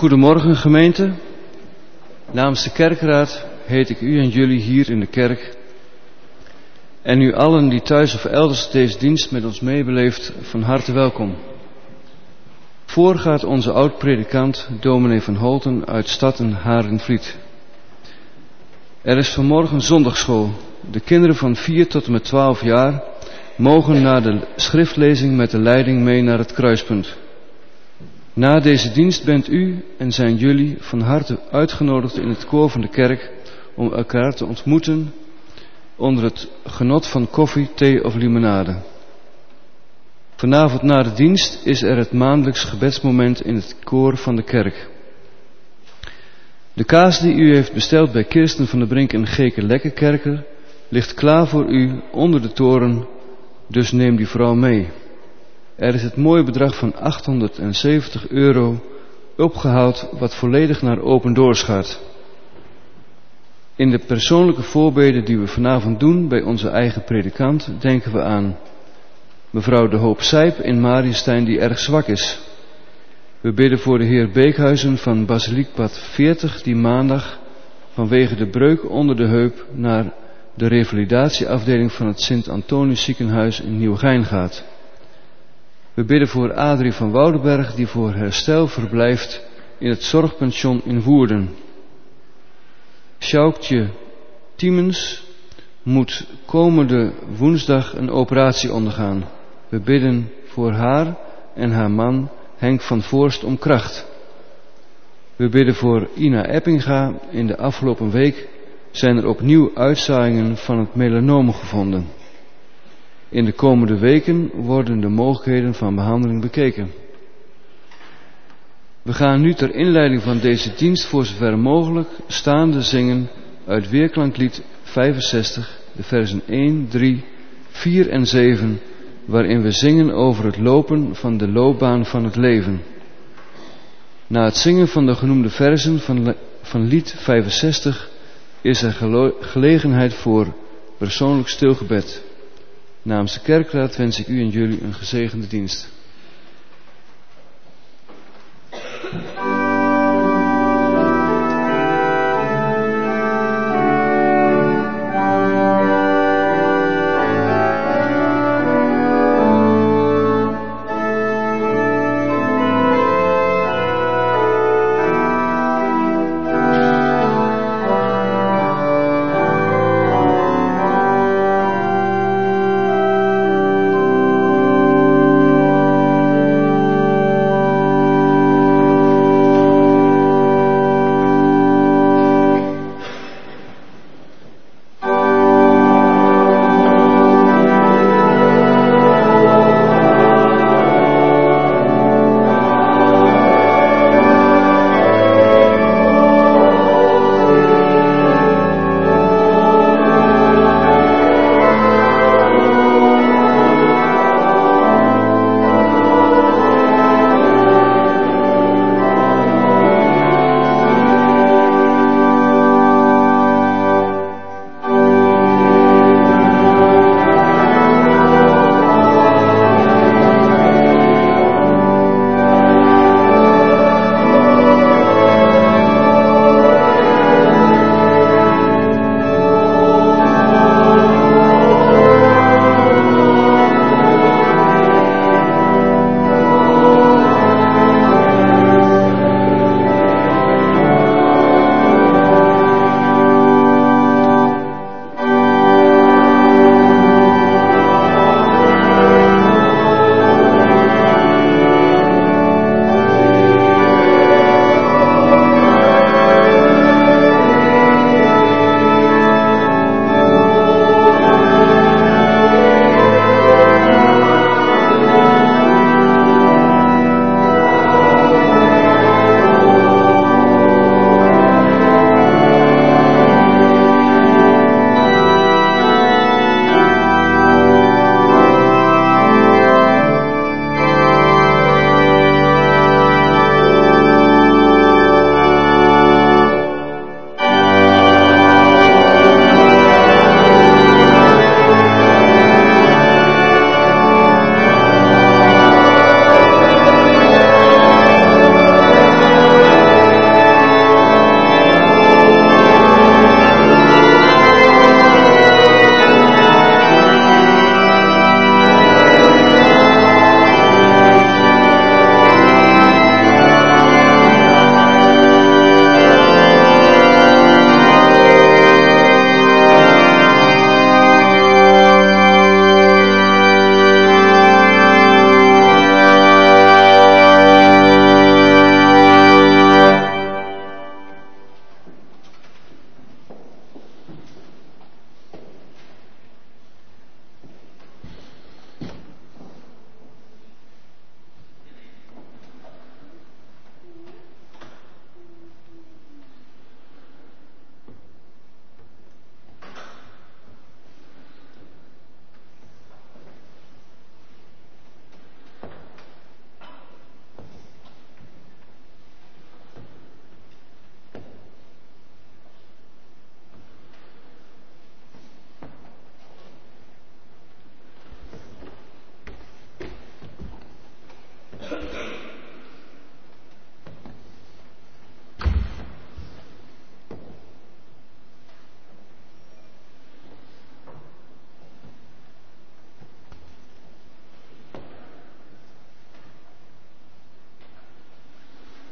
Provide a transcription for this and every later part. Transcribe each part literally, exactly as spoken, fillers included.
Goedemorgen gemeente. Namens de kerkraad heet ik u en jullie hier in de kerk en u allen die thuis of elders deze dienst met ons meebeleeft van harte welkom. Voor gaat onze oud-predikant dominee van Holten uit Stadden Harenvliet. Er is vanmorgen zondagschool. De kinderen van vier tot en met twaalf jaar mogen na de schriftlezing met de leiding mee naar het kruispunt. Na deze dienst bent u en zijn jullie van harte uitgenodigd in het koor van de kerk om elkaar te ontmoeten onder het genot van koffie, thee of limonade. Vanavond na de dienst is er het maandelijks gebedsmoment in het koor van de kerk. De kaas die u heeft besteld bij Kirsten van der Brink en Geke Lekkerkerker ligt klaar voor u onder de toren, dus neem die vooral mee. Er is het mooie bedrag van achthonderdzeventig euro opgehaald, wat volledig naar Open Doors gaat. In de persoonlijke voorbeden die we vanavond doen bij onze eigen predikant denken we aan mevrouw de Hoop Sijp in Mariënstein die erg zwak is. We bidden voor de heer Beekhuizen van Basiliekpad veertig die maandag vanwege de breuk onder de heup naar de revalidatieafdeling van het Sint-Antonius ziekenhuis in Nieuwegein gaat. We bidden voor Adrie van Woudenberg die voor herstel verblijft in het zorgpension in Woerden. Sjoukje Tiemens moet komende woensdag een operatie ondergaan. We bidden voor haar en haar man Henk van Voorst om kracht. We bidden voor Ina Eppinga. In de afgelopen week zijn er opnieuw uitzaaiingen van het melanoom gevonden. In de komende weken worden de mogelijkheden van behandeling bekeken. We gaan nu ter inleiding van deze dienst voor zover mogelijk staande zingen uit Weerklanklied vijfenzestig, de versen één, drie, vier en zeven, waarin we zingen over het lopen van de loopbaan van het leven. Na het zingen van de genoemde versen van, van lied vijfenzestig is er gelo- gelegenheid voor persoonlijk stilgebed. Namens de kerkraad wens ik u en jullie een gezegende dienst. Thank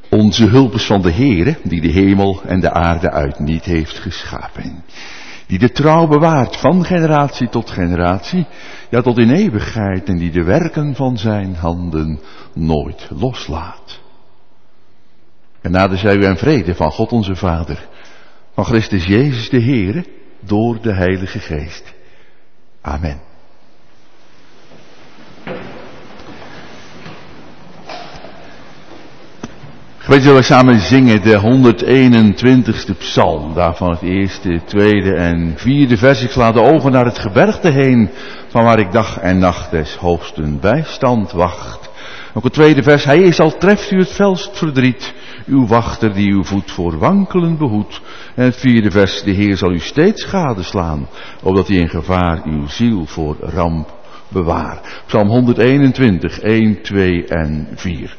Onze hulp is van de Heere, die de hemel en de aarde uit niet heeft geschapen. Die de trouw bewaart van generatie tot generatie, ja tot in eeuwigheid, en die de werken van zijn handen nooit loslaat. Genade zij u en vrede van God onze Vader, van Christus Jezus de Heere, door de Heilige Geest. Amen. Gemeente, zullen we samen zingen de honderdeenentwintigste psalm. Daarvan het eerste, tweede en vierde vers. Ik sla de ogen naar het gebergte heen, van waar ik dag en nacht des hoogsten bijstand wacht. Ook het tweede vers. Hij is al treft u het felst verdriet, uw wachter die uw voet voor wankelen behoedt. En het vierde vers. De Heer zal u steeds gadeslaan, opdat hij in gevaar uw ziel voor ramp bewaar. Psalm honderdeenentwintig, een, twee en vier.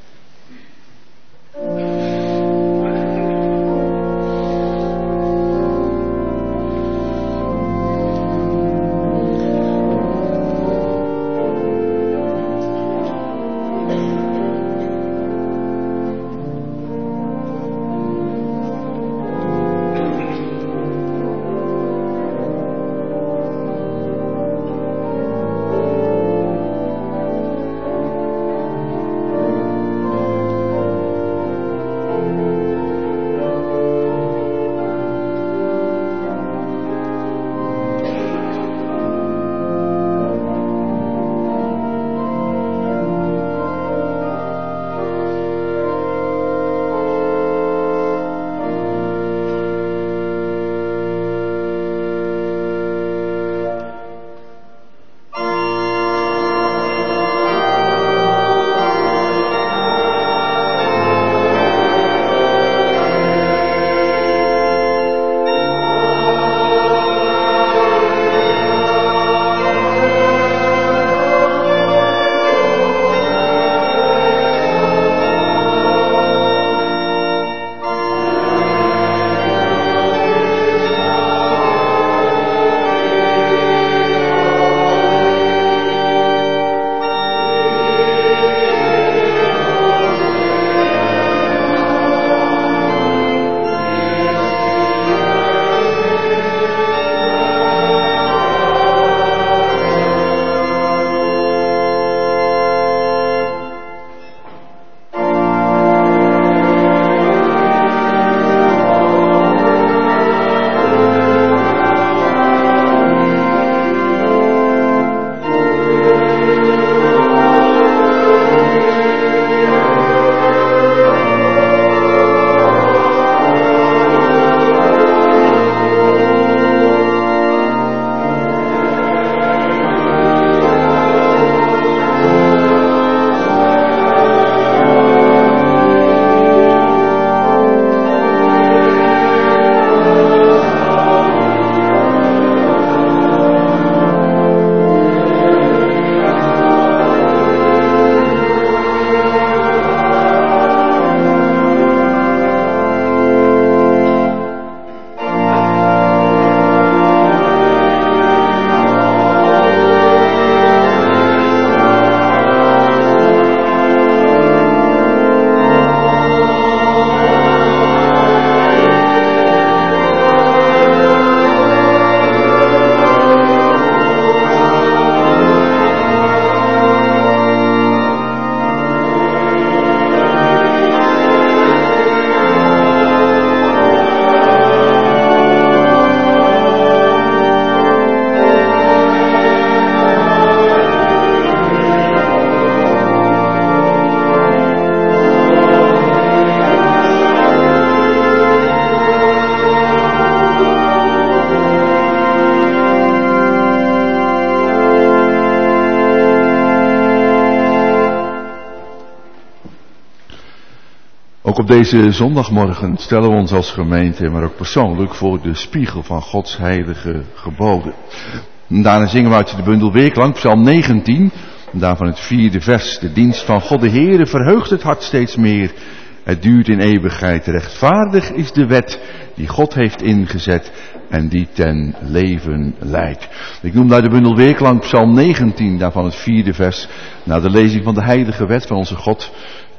Ook op deze zondagmorgen stellen we ons als gemeente, maar ook persoonlijk, voor de spiegel van Gods heilige geboden. En daarna zingen we uit de bundel Weerklank, Psalm negentien, en daarvan het vierde vers. De dienst van God de Heere verheugt het hart steeds meer. Het duurt in eeuwigheid. Rechtvaardig is de wet die God heeft ingezet en die ten leven leidt. Ik noem daar de bundel Weerklank, Psalm negentien, daarvan het vierde vers. Na de lezing van de heilige wet van onze God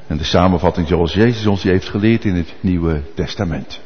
En de samenvatting zoals Jezus ons die heeft geleerd in het Nieuwe Testament.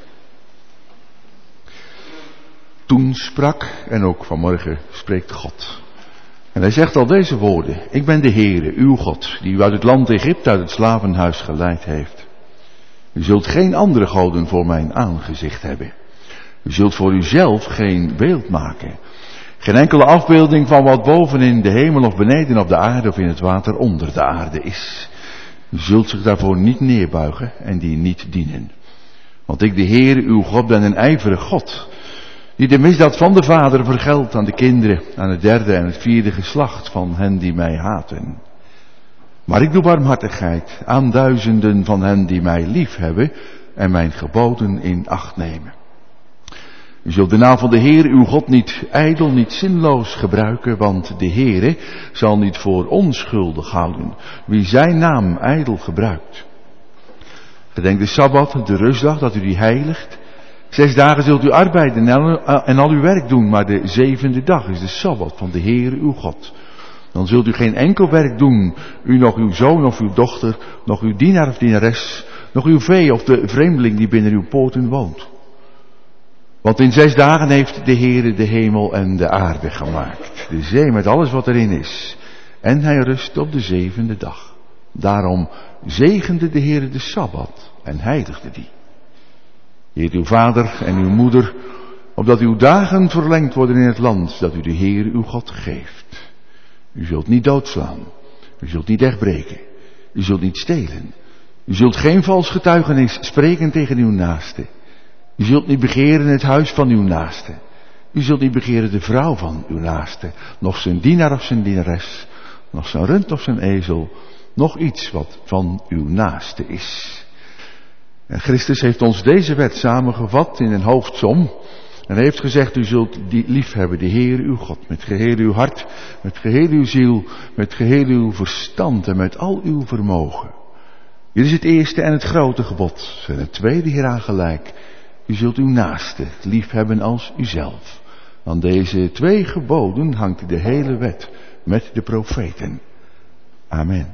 Toen sprak, en ook vanmorgen spreekt God. En hij zegt al deze woorden. Ik ben de Heere, uw God, die u uit het land Egypte, uit het slavenhuis geleid heeft. U zult geen andere goden voor mijn aangezicht hebben. U zult voor uzelf geen beeld maken. Geen enkele afbeelding van wat boven in de hemel of beneden op de aarde of in het water onder de aarde is. U zult zich daarvoor niet neerbuigen en die niet dienen. Want ik, de Heere, uw God, ben een ijverig God, die de misdaad van de vader vergeldt aan de kinderen, aan het derde en het vierde geslacht van hen die mij haten. Maar ik doe barmhartigheid aan duizenden van hen die mij lief hebben en mijn geboden in acht nemen. U zult de naam van de Heer uw God niet ijdel, niet zinloos gebruiken, want de Heere zal niet voor onschuldig houden wie zijn naam ijdel gebruikt. Gedenk de Sabbat, de rustdag, dat u die heiligt. Zes dagen zult u arbeiden en al uw werk doen, maar de zevende dag is de Sabbat van de Heer uw God. Dan zult u geen enkel werk doen, u nog uw zoon of uw dochter, nog uw dienaar of dienares, nog uw vee of de vreemdeling die binnen uw poorten woont. Want in zes dagen heeft de Heere de hemel en de aarde gemaakt, de zee met alles wat erin is. En hij rust op de zevende dag. Daarom zegende de Heere de Sabbat en heiligde die. Eert uw vader en uw moeder, opdat uw dagen verlengd worden in het land dat u de Heere uw God geeft. U zult niet doodslaan, u zult niet wegbreken, u zult niet stelen. U zult geen vals getuigenis spreken tegen uw naaste. U zult niet begeren het huis van uw naaste. U zult niet begeren de vrouw van uw naaste, nog zijn dienaar of zijn dienares, nog zijn rund of zijn ezel, nog iets wat van uw naaste is. En Christus heeft ons deze wet samengevat in een hoofdsom. En hij heeft gezegd, u zult die liefhebben, de Heer uw God, met geheel uw hart, met geheel uw ziel, met geheel uw verstand en met al uw vermogen. Dit is het eerste en het grote gebod. En het tweede hieraan gelijk. U zult uw naaste liefhebben als uzelf. Aan deze twee geboden hangt de hele wet met de profeten. Amen.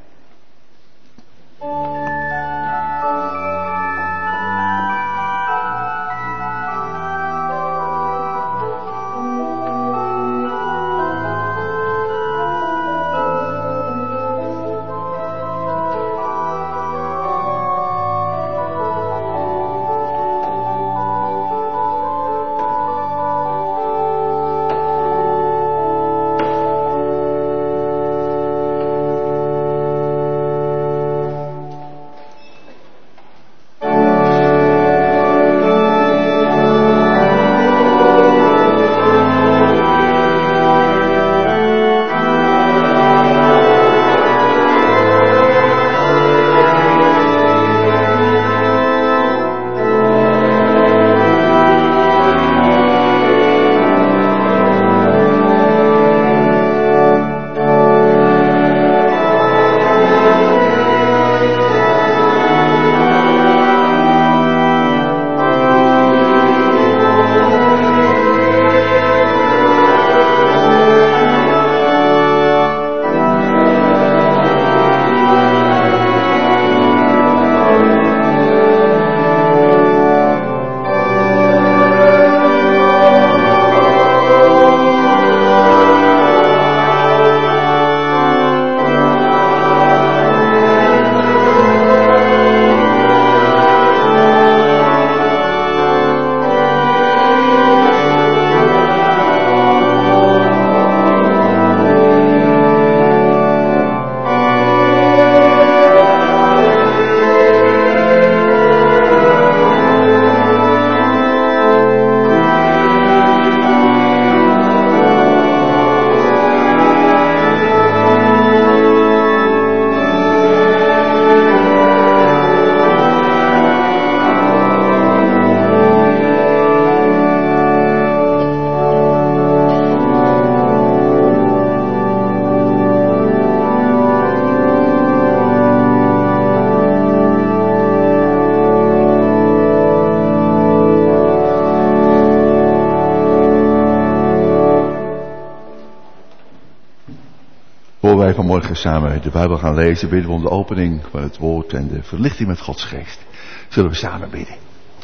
wij vanmorgen samen de Bijbel gaan lezen, bidden we om de opening van het woord en de verlichting met Gods geest. Zullen we samen bidden.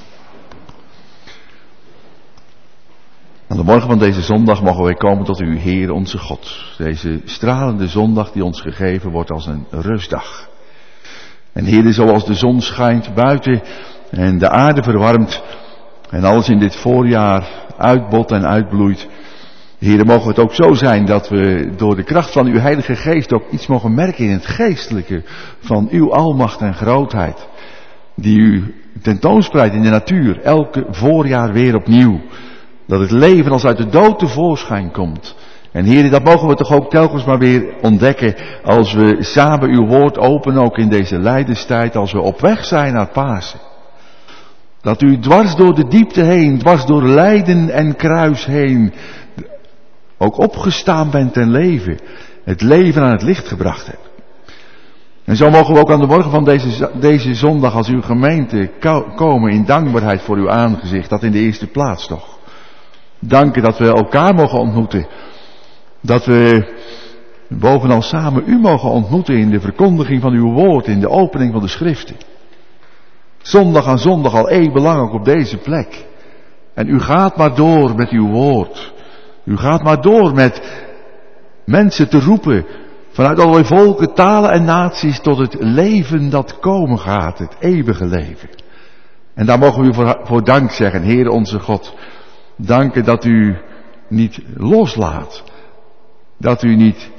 Aan de morgen van deze zondag mogen wij komen tot u, Heer onze God. Deze stralende zondag die ons gegeven wordt als een rustdag. En Heer, zoals de zon schijnt buiten en de aarde verwarmt en alles in dit voorjaar uitbot en uitbloeit. Heer, mogen het ook zo zijn dat we door de kracht van uw Heilige Geest ook iets mogen merken in het geestelijke van uw almacht en grootheid. Die u tentoonspreidt in de natuur, elke voorjaar weer opnieuw. Dat het leven als uit de dood tevoorschijn komt. En Heer, dat mogen we toch ook telkens maar weer ontdekken als we samen uw woord openen, ook in deze lijdenstijd, als we op weg zijn naar Pasen. Dat u dwars door de diepte heen, dwars door lijden en kruis heen, ook opgestaan bent ten leven, het leven aan het licht gebracht hebt. En zo mogen we ook aan de morgen van deze, deze zondag als uw gemeente komen in dankbaarheid voor uw aangezicht, dat in de eerste plaats toch. Danken dat we elkaar mogen ontmoeten. Dat we bovenal samen u mogen ontmoeten in de verkondiging van uw woord, in de opening van de schriften. Zondag aan zondag al eeuwenlang op deze plek. En u gaat maar door met uw woord. U gaat maar door met mensen te roepen vanuit allerlei volken, talen en naties tot het leven dat komen gaat, het eeuwige leven. En daar mogen we u voor, voor dank zeggen, Heer onze God. Danken dat u niet loslaat. Dat u niet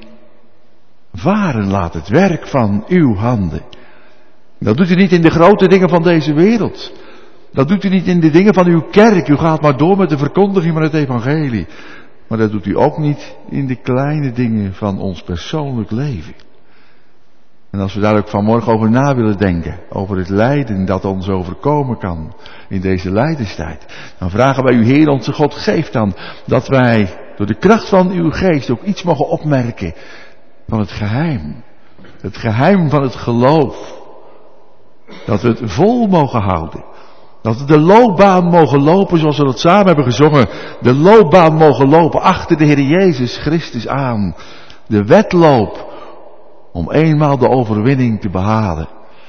varen laat het werk van uw handen. Dat doet u niet in de grote dingen van deze wereld. Dat doet u niet in de dingen van uw kerk. U gaat maar door met de verkondiging van het evangelie. Maar dat doet u ook niet in de kleine dingen van ons persoonlijk leven. En als we daar ook vanmorgen over na willen denken, over het lijden dat ons overkomen kan in deze lijdenstijd, dan vragen wij u, Heer onze God, geef dan dat wij door de kracht van uw geest ook iets mogen opmerken van het geheim. Het geheim van het geloof. Dat we het vol mogen houden. Dat we de loopbaan mogen lopen zoals we dat samen hebben gezongen. De loopbaan mogen lopen achter de Heer Jezus Christus aan. De wedloop om eenmaal de overwinning te behalen.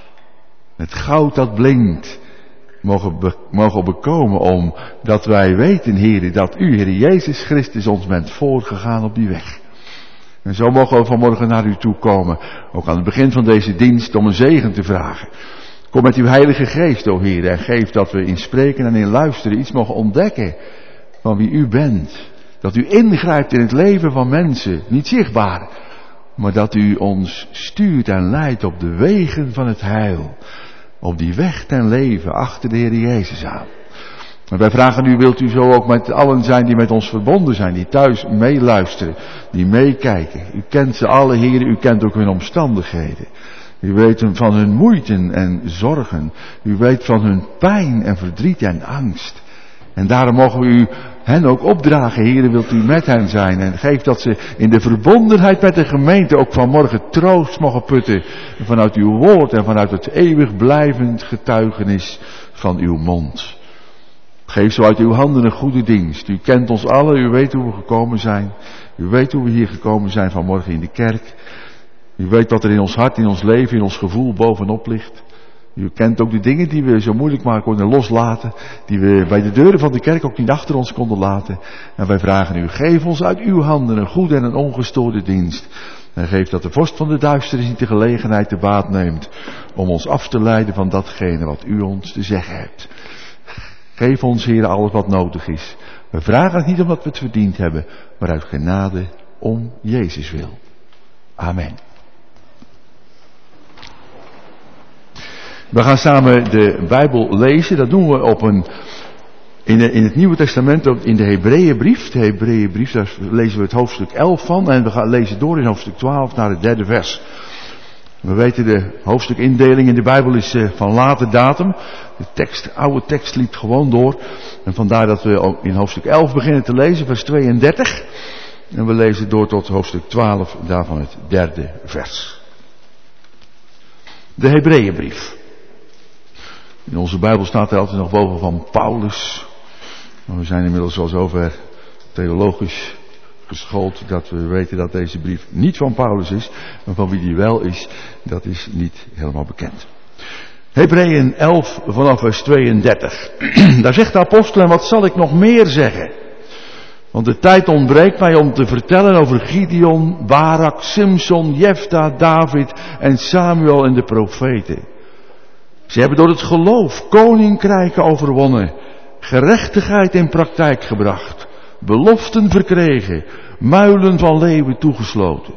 Het goud dat blinkt mogen, be, mogen bekomen omdat wij weten, Heer, dat u, Heer Jezus Christus, ons bent voorgegaan op die weg. En zo mogen we vanmorgen naar u toe komen, ook aan het begin van deze dienst, om een zegen te vragen. Kom met uw Heilige Geest, o Heer, en geef dat we in spreken en in luisteren iets mogen ontdekken van wie u bent. Dat u ingrijpt in het leven van mensen, niet zichtbaar, maar dat u ons stuurt en leidt op de wegen van het heil. Op die weg ten leven achter de Heer Jezus aan. En wij vragen u, wilt u zo ook met allen zijn die met ons verbonden zijn, die thuis meeluisteren, die meekijken. U kent ze alle, Heer, u kent ook hun omstandigheden. U weet van hun moeiten en zorgen. U weet van hun pijn en verdriet en angst. En daarom mogen we u hen ook opdragen, Heer, wilt u met hen zijn. En geef dat ze in de verbondenheid met de gemeente ook vanmorgen troost mogen putten. Vanuit uw woord en vanuit het eeuwig blijvend getuigenis van uw mond. Geef zo uit uw handen een goede dienst. U kent ons allen, u weet hoe we gekomen zijn. U weet hoe we hier gekomen zijn vanmorgen in de kerk. U weet wat er in ons hart, in ons leven, in ons gevoel bovenop ligt. U kent ook de dingen die we zo moeilijk maar konden loslaten. Die we bij de deuren van de kerk ook niet achter ons konden laten. En wij vragen u, geef ons uit uw handen een goede en een ongestoorde dienst. En geef dat de vorst van de duisternis niet de gelegenheid te baat neemt om ons af te leiden van datgene wat u ons te zeggen hebt. Geef ons, Heer, alles wat nodig is. We vragen het niet omdat we het verdiend hebben, maar uit genade om Jezus wil. Amen. We gaan samen de Bijbel lezen. Dat doen we op een, in, de, in het Nieuwe Testament, in de Hebreeënbrief. De Hebreeënbrief, daar lezen we het hoofdstuk elf van. En we gaan lezen door in hoofdstuk twaalf naar het derde vers. We weten de hoofdstukindeling in de Bijbel is uh, van late datum. De tekst, oude tekst liep gewoon door. En vandaar dat we in hoofdstuk elf beginnen te lezen, vers tweeëndertig. En we lezen door tot hoofdstuk twaalf, daarvan het derde vers. De Hebreeënbrief. In onze Bijbel staat er altijd nog boven van Paulus. Maar we zijn inmiddels wel zover theologisch geschoold dat we weten dat deze brief niet van Paulus is, maar van wie die wel is, dat is niet helemaal bekend. Hebreeën elf vanaf vers tweeëndertig. Daar zegt de apostel, en wat zal ik nog meer zeggen? Want de tijd ontbreekt mij om te vertellen over Gideon, Barak, Simson, Jefta, David en Samuel en de profeten. Ze hebben door het geloof koninkrijken overwonnen, gerechtigheid in praktijk gebracht, beloften verkregen, muilen van leeuwen toegesloten.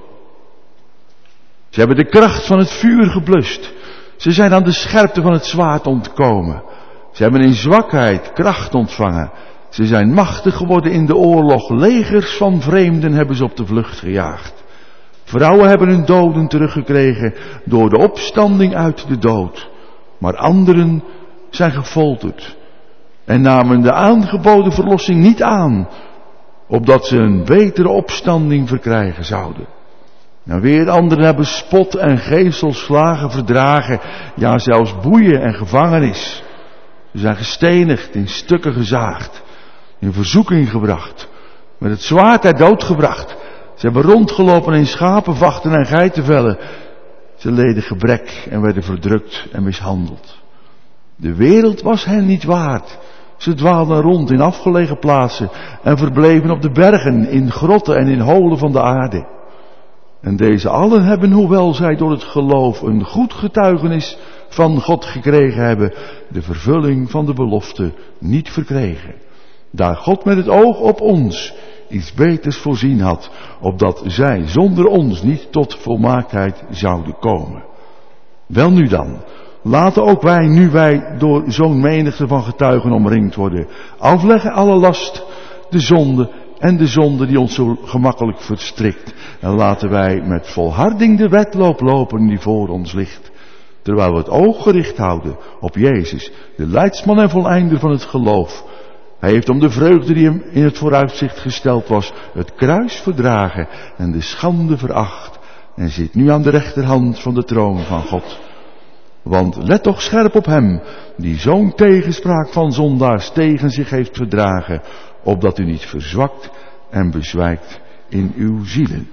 Ze hebben de kracht van het vuur geblust. Ze zijn aan de scherpte van het zwaard ontkomen. Ze hebben in zwakheid kracht ontvangen. Ze zijn machtig geworden in de oorlog. Legers van vreemden hebben ze op de vlucht gejaagd. Vrouwen hebben hun doden teruggekregen door de opstanding uit de dood. Maar anderen zijn gefolterd en namen de aangeboden verlossing niet aan, opdat ze een betere opstanding verkrijgen zouden. En weer anderen hebben spot en geeselslagen verdragen, ja zelfs boeien en gevangenis. Ze zijn gestenigd, in stukken gezaagd, in verzoeking gebracht, met het zwaard ter dood gebracht. Ze hebben rondgelopen in schapenvachten en geitenvellen. Ze leden gebrek en werden verdrukt en mishandeld. De wereld was hen niet waard. Ze dwaalden rond in afgelegen plaatsen en verbleven op de bergen, in grotten en in holen van de aarde. En deze allen hebben, hoewel zij door het geloof een goed getuigenis van God gekregen hebben, de vervulling van de belofte niet verkregen. Daar God met het oog op ons iets beters voorzien had, opdat zij zonder ons niet tot volmaaktheid zouden komen. Wel nu dan, laten ook wij, nu wij door zo'n menigte van getuigen omringd worden, afleggen alle last, de zonde en de zonde die ons zo gemakkelijk verstrikt. En laten wij met volharding de wedloop lopen die voor ons ligt, terwijl we het oog gericht houden op Jezus, de leidsman en voleinder van het geloof. Hij heeft om de vreugde die hem in het vooruitzicht gesteld was, het kruis verdragen en de schande veracht, en zit nu aan de rechterhand van de troon van God. Want let toch scherp op hem, die zo'n tegenspraak van zondaars tegen zich heeft verdragen, opdat u niet verzwakt en bezwijkt in uw zielen.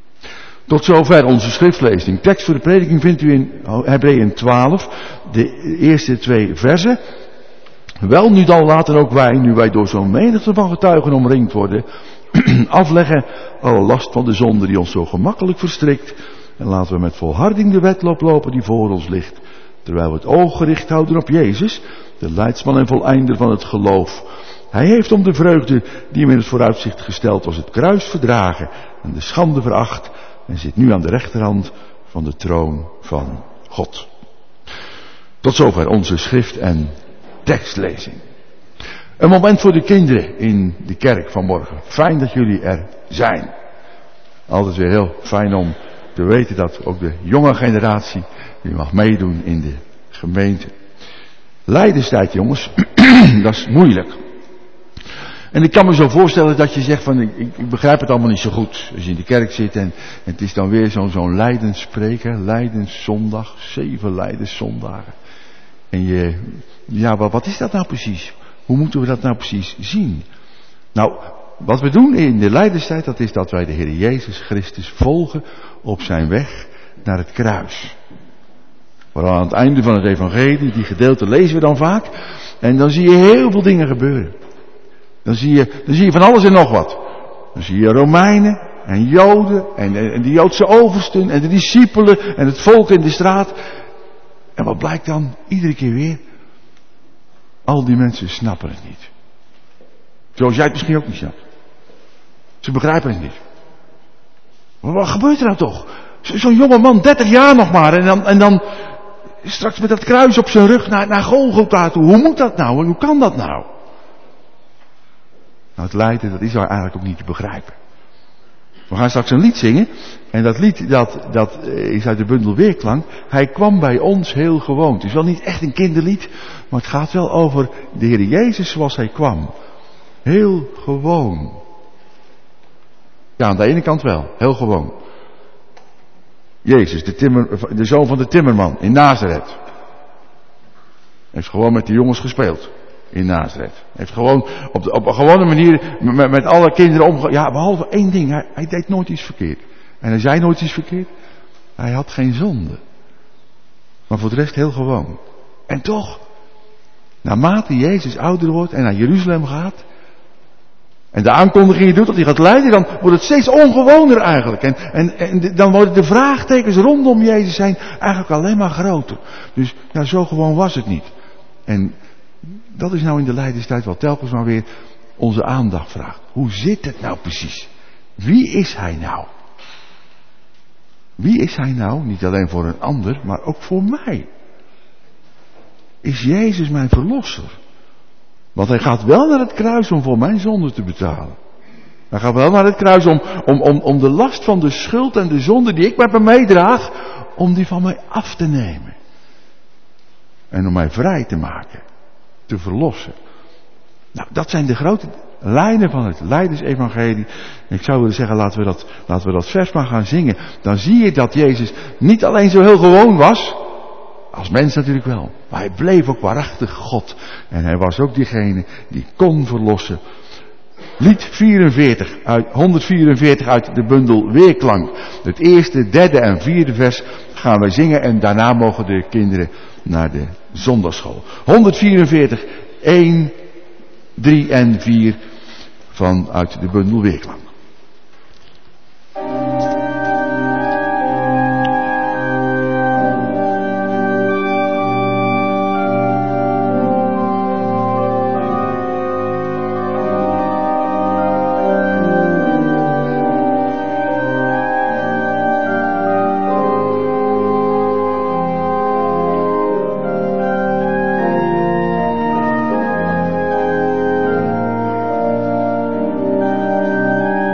Tot zover onze schriftlezing. Tekst voor de prediking vindt u in Hebreeën twaalf, de eerste twee versen. Wel nu dan laten ook wij, nu wij door zo'n menigte van getuigen omringd worden, afleggen alle last van de zonde die ons zo gemakkelijk verstrikt. En laten we met volharding de wedloop lopen die voor ons ligt, terwijl we het oog gericht houden op Jezus, de leidsman en voleinder van het geloof. Hij heeft om de vreugde die hem in het vooruitzicht gesteld was, het kruis verdragen en de schande veracht, en zit nu aan de rechterhand van de troon van God. Tot zover onze schrift- en tekstlezing. Een moment voor de kinderen in de kerk vanmorgen. Fijn dat jullie er zijn. Altijd weer heel fijn om te weten dat ook de jonge generatie die mag meedoen in de gemeente. Lijdenstijd, jongens, dat is moeilijk. En ik kan me zo voorstellen dat je zegt van, ik, ik begrijp het allemaal niet zo goed. Als je in de kerk zit en, en het is dan weer zo'n zo'n lijdenspreker, Lijdenszondag, zeven Lijdenszondagen. En je, ja, wat, wat is dat nou precies? Hoe moeten we dat nou precies zien? Nou, wat we doen in de lijdenstijd, dat is dat wij de Heer Jezus Christus volgen op zijn weg naar het kruis. Vooral aan het einde van het evangelie, die gedeelte lezen we dan vaak. En dan zie je heel veel dingen gebeuren. Dan zie je, dan zie je van alles en nog wat. Dan zie je Romeinen en Joden en, en de Joodse oversten en de discipelen en het volk in de straat. En wat blijkt dan iedere keer weer? Al die mensen snappen het niet. Zoals jij het misschien ook niet snapt. Ze begrijpen het niet. Maar wat gebeurt er nou toch? Zo, zo'n jonge man, dertig jaar nog maar, en dan, en dan straks met dat kruis op zijn rug naar, naar Golgotha toe. Hoe moet dat nou? Hoe kan dat nou? Nou, het lijden, dat is eigenlijk ook niet te begrijpen. We gaan straks een lied zingen. En dat lied, dat, dat is uit de bundel Weerklank. Hij kwam bij ons heel gewoon. Het is wel niet echt een kinderlied, maar het gaat wel over de Heer Jezus zoals hij kwam. Heel gewoon. Ja, aan de ene kant wel. Heel gewoon. Jezus, de, timmer, de zoon van de timmerman in Nazareth. Heeft gewoon met de jongens gespeeld. in Nazareth. Hij heeft gewoon op, de, op een gewone manier met, met alle kinderen omgegaan. Ja, behalve één ding. Hij, hij deed nooit iets verkeerd. En hij zei nooit iets verkeerd. Hij had geen zonde. Maar voor de rest heel gewoon. En toch, naarmate Jezus ouder wordt en naar Jeruzalem gaat, en de aankondigingen doet dat hij gaat lijden, dan wordt het steeds ongewoner eigenlijk. En, en, en dan worden de vraagtekens rondom Jezus zijn eigenlijk alleen maar groter. Dus ja, zo gewoon was het niet. En dat is nou in de lijdenstijd wel telkens maar weer onze aandacht vraagt. Hoe zit het nou precies? Wie is hij nou? Wie is hij nou? Niet alleen voor een ander, maar ook voor mij. Is Jezus mijn verlosser? Want hij gaat wel naar het kruis om voor mijn zonde te betalen. Hij gaat wel naar het kruis om, om, om, om de last van de schuld en de zonde die ik met me meedraag, om die van mij af te nemen. En om mij vrij te maken. Te verlossen. Nou, dat zijn de grote lijnen van het lijdensevangelie. Ik zou willen zeggen, laten we dat, laten we dat vers maar gaan zingen. Dan zie je dat Jezus niet alleen zo heel gewoon was. Als mens natuurlijk wel. Maar hij bleef ook waarachtig God. En hij was ook diegene die kon verlossen. Lied vierenveertig, uit, honderdvierenveertig uit de bundel Weerklank. Het eerste, derde en vierde vers gaan wij zingen. En daarna mogen de kinderen naar de zondagschool. honderdvierenveertig, één, drie en vier vanuit de bundel Weerklank. Thank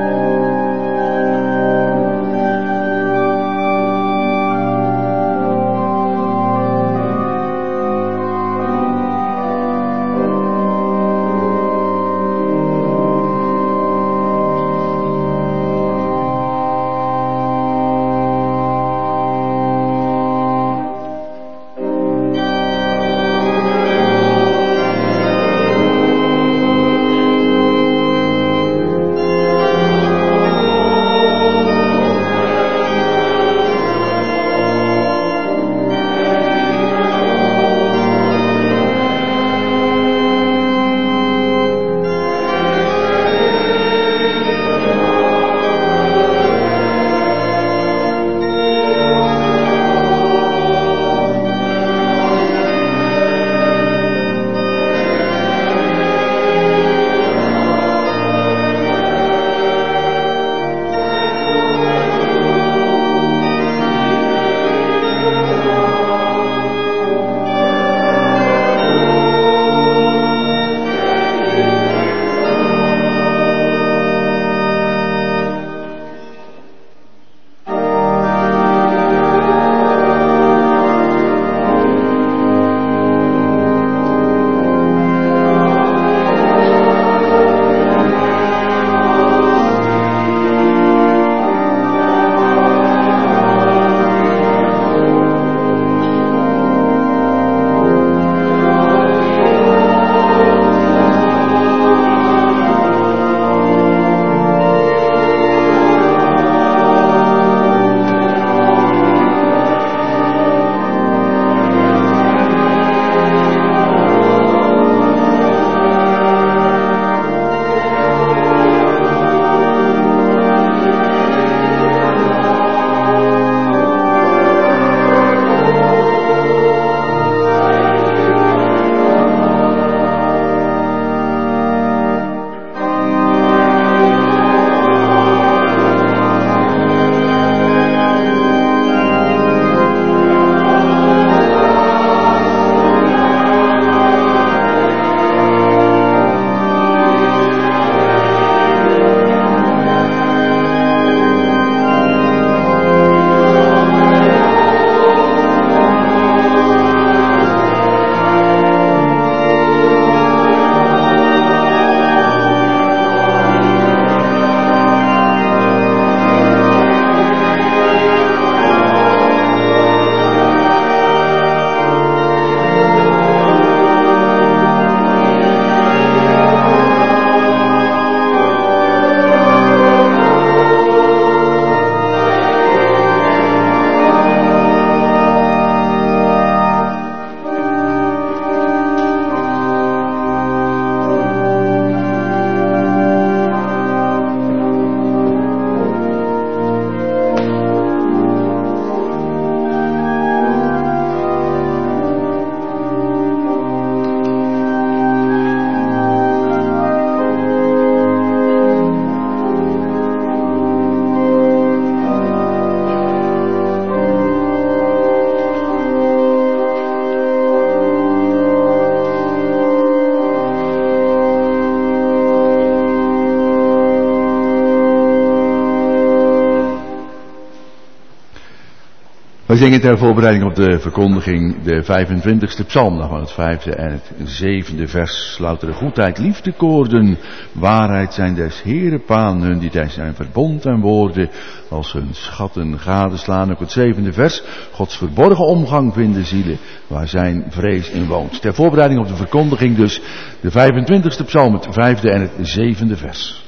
zingen ter voorbereiding op de verkondiging de vijfentwintigste psalm, van het vijfde en het zevende vers. Loutere goedheid, liefdekoorden, waarheid zijn des Heere paan, hun die tijdens zijn verbond en woorden als hun schatten gadeslaan. Ook het zevende vers, Gods verborgen omgang vinden zielen, waar zijn vrees in woont. Ter voorbereiding op de verkondiging dus de vijfentwintigste psalm, het vijfde en het zevende vers.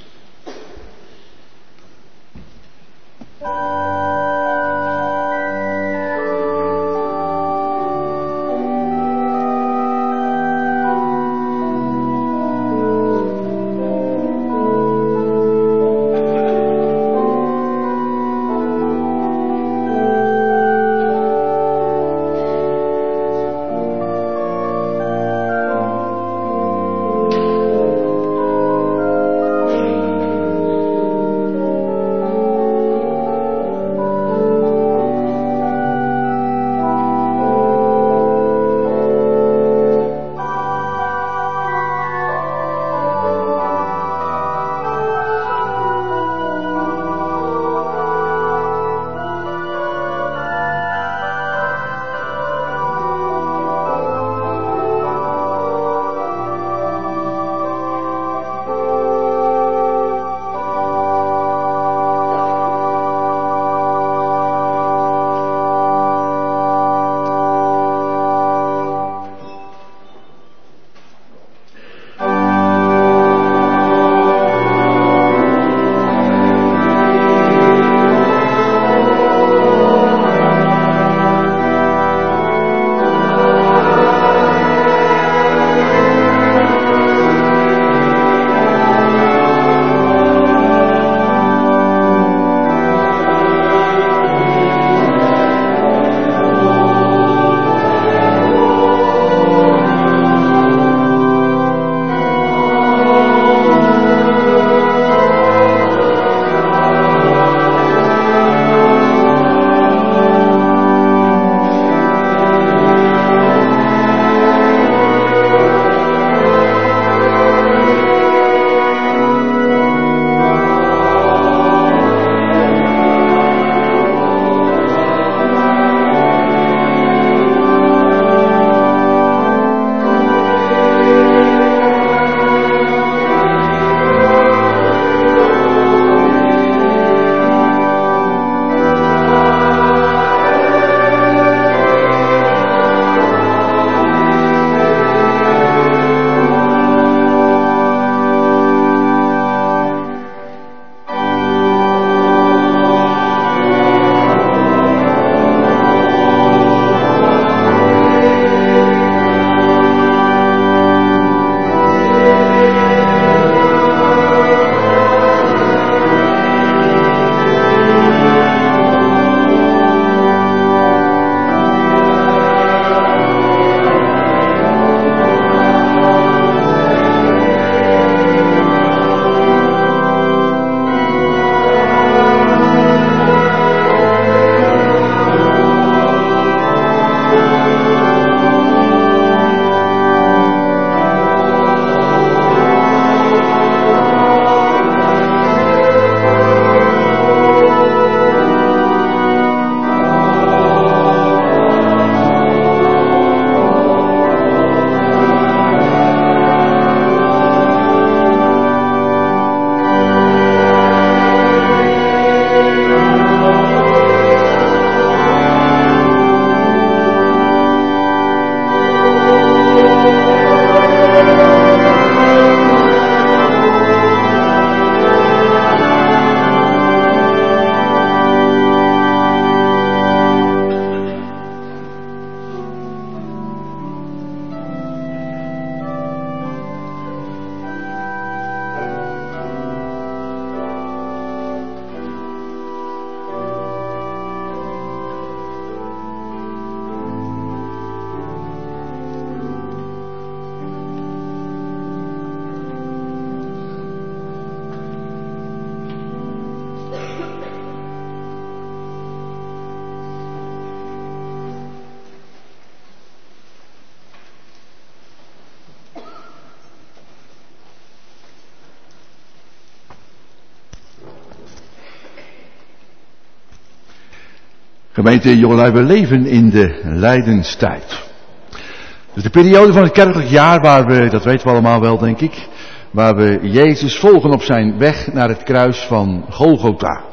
Gemeente jongelui, we leven in de lijdenstijd. Dus de periode van het kerkelijk jaar waar we, dat weten we allemaal wel denk ik, waar we Jezus volgen op zijn weg naar het kruis van Golgotha.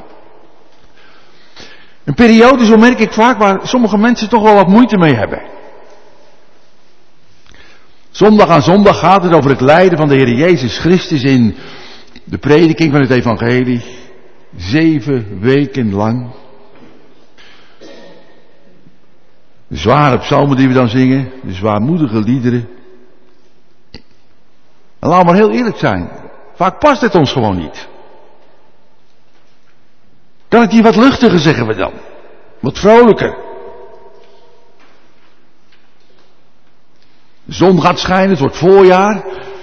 Een periode, zo merk ik vaak, waar sommige mensen toch wel wat moeite mee hebben. Zondag aan zondag gaat het over het lijden van de Heer Jezus Christus in de prediking van het evangelie. Zeven weken lang. De zware psalmen die we dan zingen, de zwaarmoedige liederen. En laten we maar heel eerlijk zijn, vaak past het ons gewoon niet. Kan het niet wat luchtiger, zeggen we dan? Wat vrolijker. De zon gaat schijnen, het wordt voorjaar.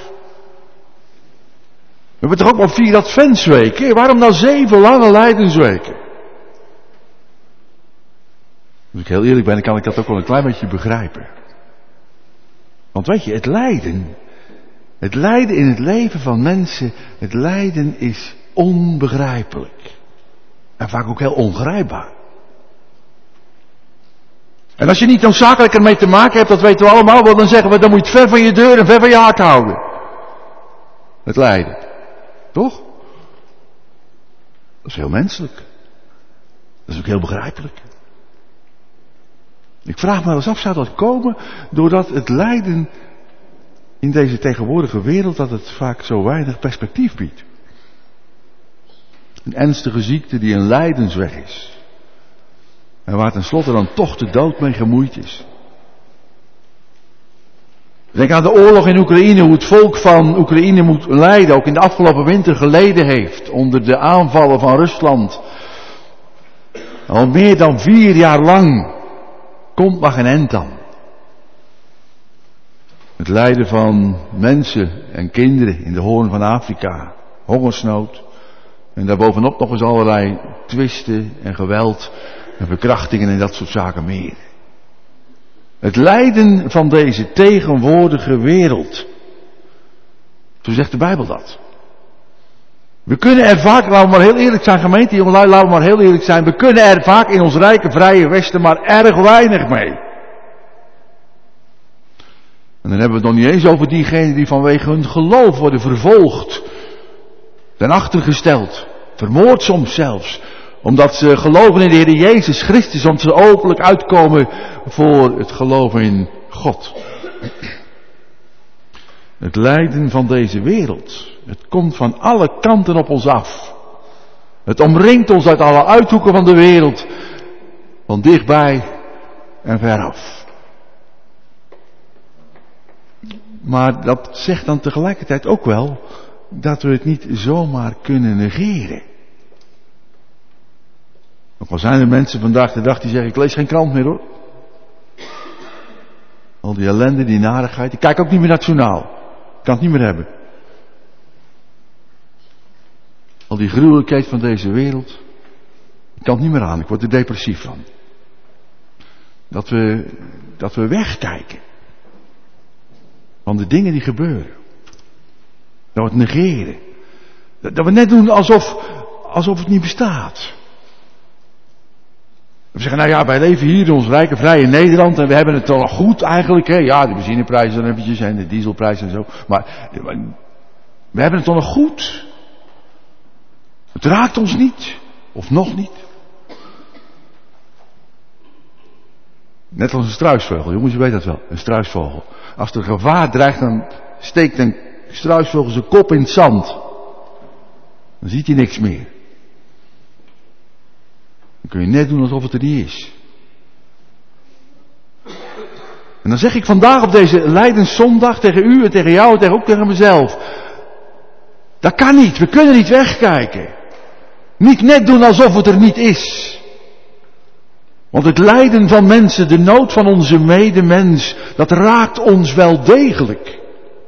We hebben toch ook wel vier adventsweken? Waarom nou zeven lange lijdensweken? Als ik heel eerlijk ben, dan kan ik dat ook wel een klein beetje begrijpen. Want weet je, het lijden, het lijden in het leven van mensen, het lijden is onbegrijpelijk. En vaak ook heel ongrijpbaar. En als je niet noodzakelijk ermee te maken hebt, dat weten we allemaal wel, dan zeggen we, dan moet je het ver van je deur en ver van je hart houden. Het lijden. Toch? Dat is heel menselijk. Dat is ook heel begrijpelijk. Ik vraag me wel eens af, zou dat komen doordat het lijden in deze tegenwoordige wereld, dat het vaak zo weinig perspectief biedt. Een ernstige ziekte die een lijdensweg is. En waar tenslotte dan toch de dood mee gemoeid is. Denk aan de oorlog in Oekraïne, hoe het volk van Oekraïne moet lijden, ook in de afgelopen winter geleden heeft, onder de aanvallen van Rusland. Al meer dan vier jaar lang komt maar geen eind aan. Het lijden van mensen en kinderen in de Hoorn van Afrika, hongersnood. En daarbovenop nog eens allerlei twisten en geweld en verkrachtingen en dat soort zaken meer. Het lijden van deze tegenwoordige wereld. Zo zegt de Bijbel dat. We kunnen er vaak, laten we maar heel eerlijk zijn, gemeente, jongelui, laten we maar heel eerlijk zijn. We kunnen er vaak in ons rijke, vrije Westen maar erg weinig mee. En dan hebben we het nog niet eens over diegenen die vanwege hun geloof worden vervolgd. Ten achtergesteld. Vermoord soms zelfs. Omdat ze geloven in de Heer Jezus Christus. Omdat ze openlijk uitkomen voor het geloven in God. Het lijden van deze wereld. Het komt van alle kanten op ons af. Het omringt ons uit alle uithoeken van de wereld. Van dichtbij en veraf. Maar dat zegt dan tegelijkertijd ook wel dat we het niet zomaar kunnen negeren. Ook al zijn er mensen vandaag de dag die zeggen, ik lees geen krant meer hoor. Al die ellende, die narigheid. Ik kijk ook niet meer naar het journaal. Ik kan het niet meer hebben. Al die gruwelijkheid van deze wereld. Ik kan het niet meer aan. Ik word er depressief van. Dat we, dat we wegkijken. Van de dingen die gebeuren. Dat we het negeren. Dat we net doen alsof, alsof het niet bestaat. We zeggen, nou ja, wij leven hier in ons rijke, vrije Nederland en we hebben het toch goed eigenlijk. Hè? Ja, de benzineprijzen dan eventjes en de dieselprijzen en zo. Maar we hebben het toch nog goed. Het raakt ons niet. Of nog niet. Net als een struisvogel, jongens, je weet dat wel. Een struisvogel. Als er gevaar dreigt, dan steekt een struisvogel zijn kop in het zand. Dan ziet hij niks meer. Dan kun je net doen alsof het er niet is. En dan zeg ik vandaag op deze Lijdenszondag tegen u en tegen jou en tegen, ook tegen mezelf. Dat kan niet, we kunnen niet wegkijken. Niet net doen alsof het er niet is. Want het lijden van mensen, de nood van onze medemens, dat raakt ons wel degelijk.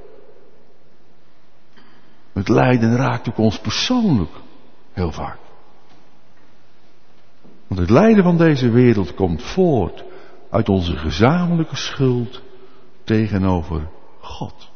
Het lijden raakt ook ons persoonlijk heel vaak. Want het lijden van deze wereld komt voort uit onze gezamenlijke schuld tegenover God.